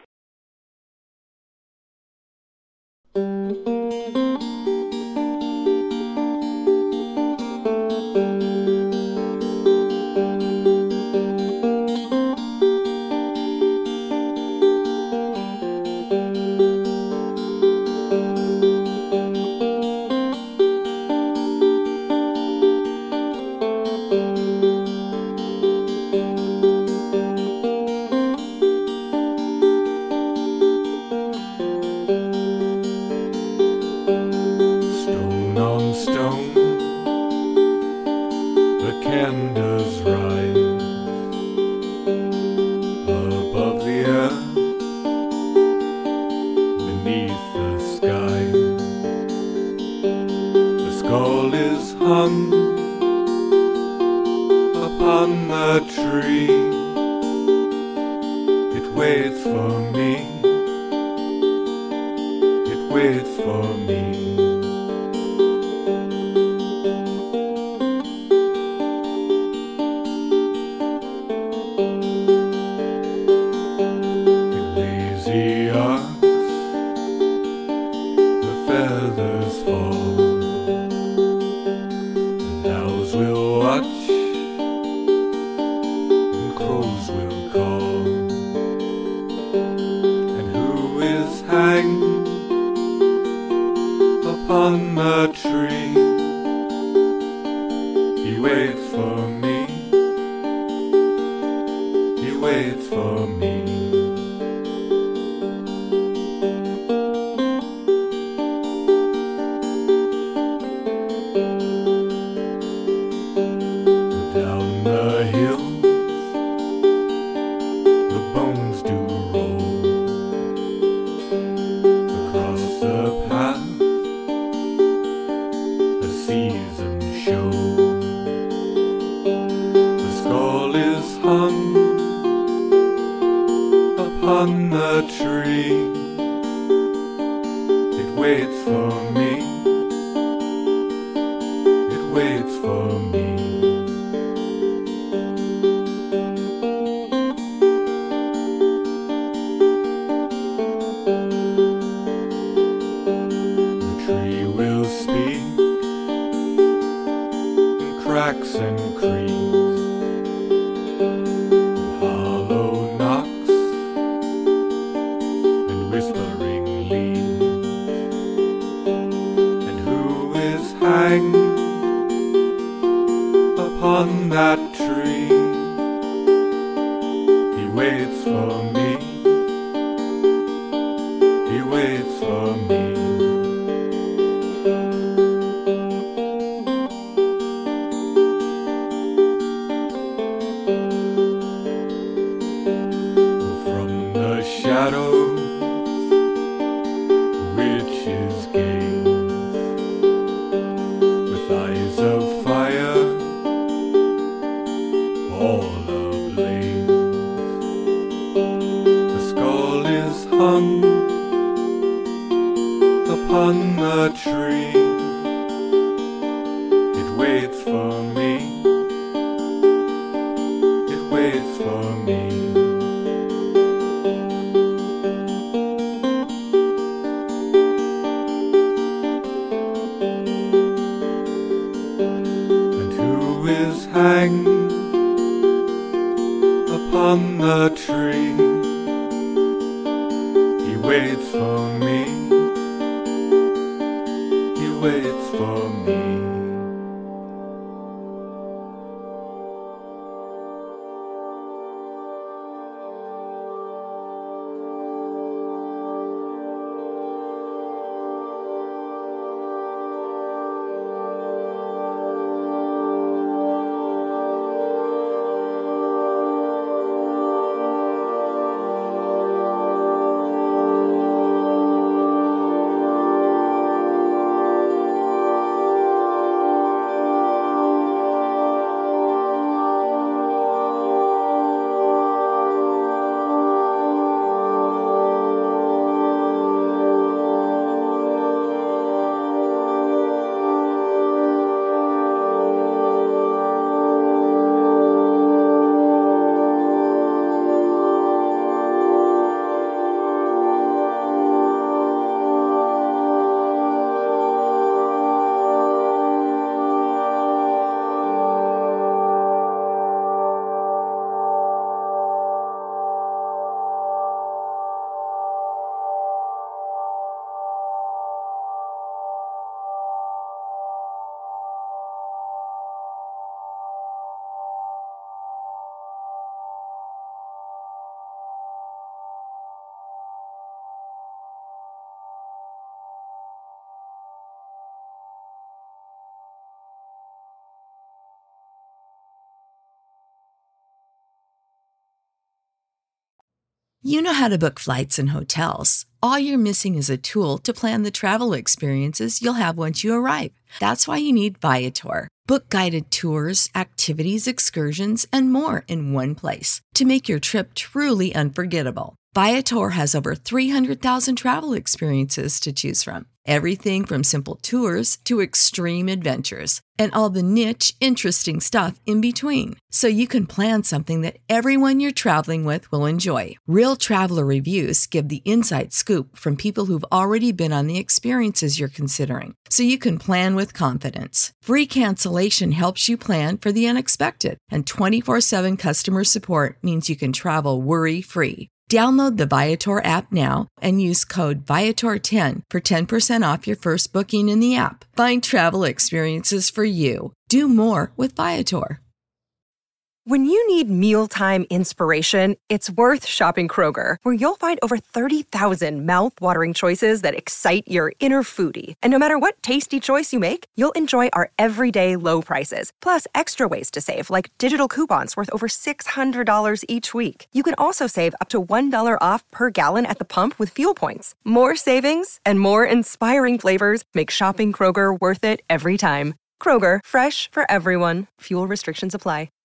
You know how to book flights and hotels. All you're missing is a tool to plan the travel experiences you'll have once you arrive. That's why you need Viator. Book guided tours, activities, excursions, and more in one place to make your trip truly unforgettable. Viator has over three hundred thousand travel experiences to choose from. Everything from simple tours to extreme adventures and all the niche, interesting stuff in between. So you can plan something that everyone you're traveling with will enjoy. Real traveler reviews give the inside scoop from people who've already been on the experiences you're considering. So you can plan with confidence. Free cancellation helps you plan for the unexpected. And twenty-four seven customer support means you can travel worry-free. Download the Viator app now and use code Viator ten for ten percent off your first booking in the app. Find travel experiences for you. Do more with Viator. When you need mealtime inspiration, it's worth shopping Kroger, where you'll find over thirty thousand mouth-watering choices that excite your inner foodie. And no matter what tasty choice you make, you'll enjoy our everyday low prices, plus extra ways to save, like digital coupons worth over six hundred dollars each week. You can also save up to one dollar off per gallon at the pump with fuel points. More savings and more inspiring flavors make shopping Kroger worth it every time. Kroger, fresh for everyone. Fuel restrictions apply.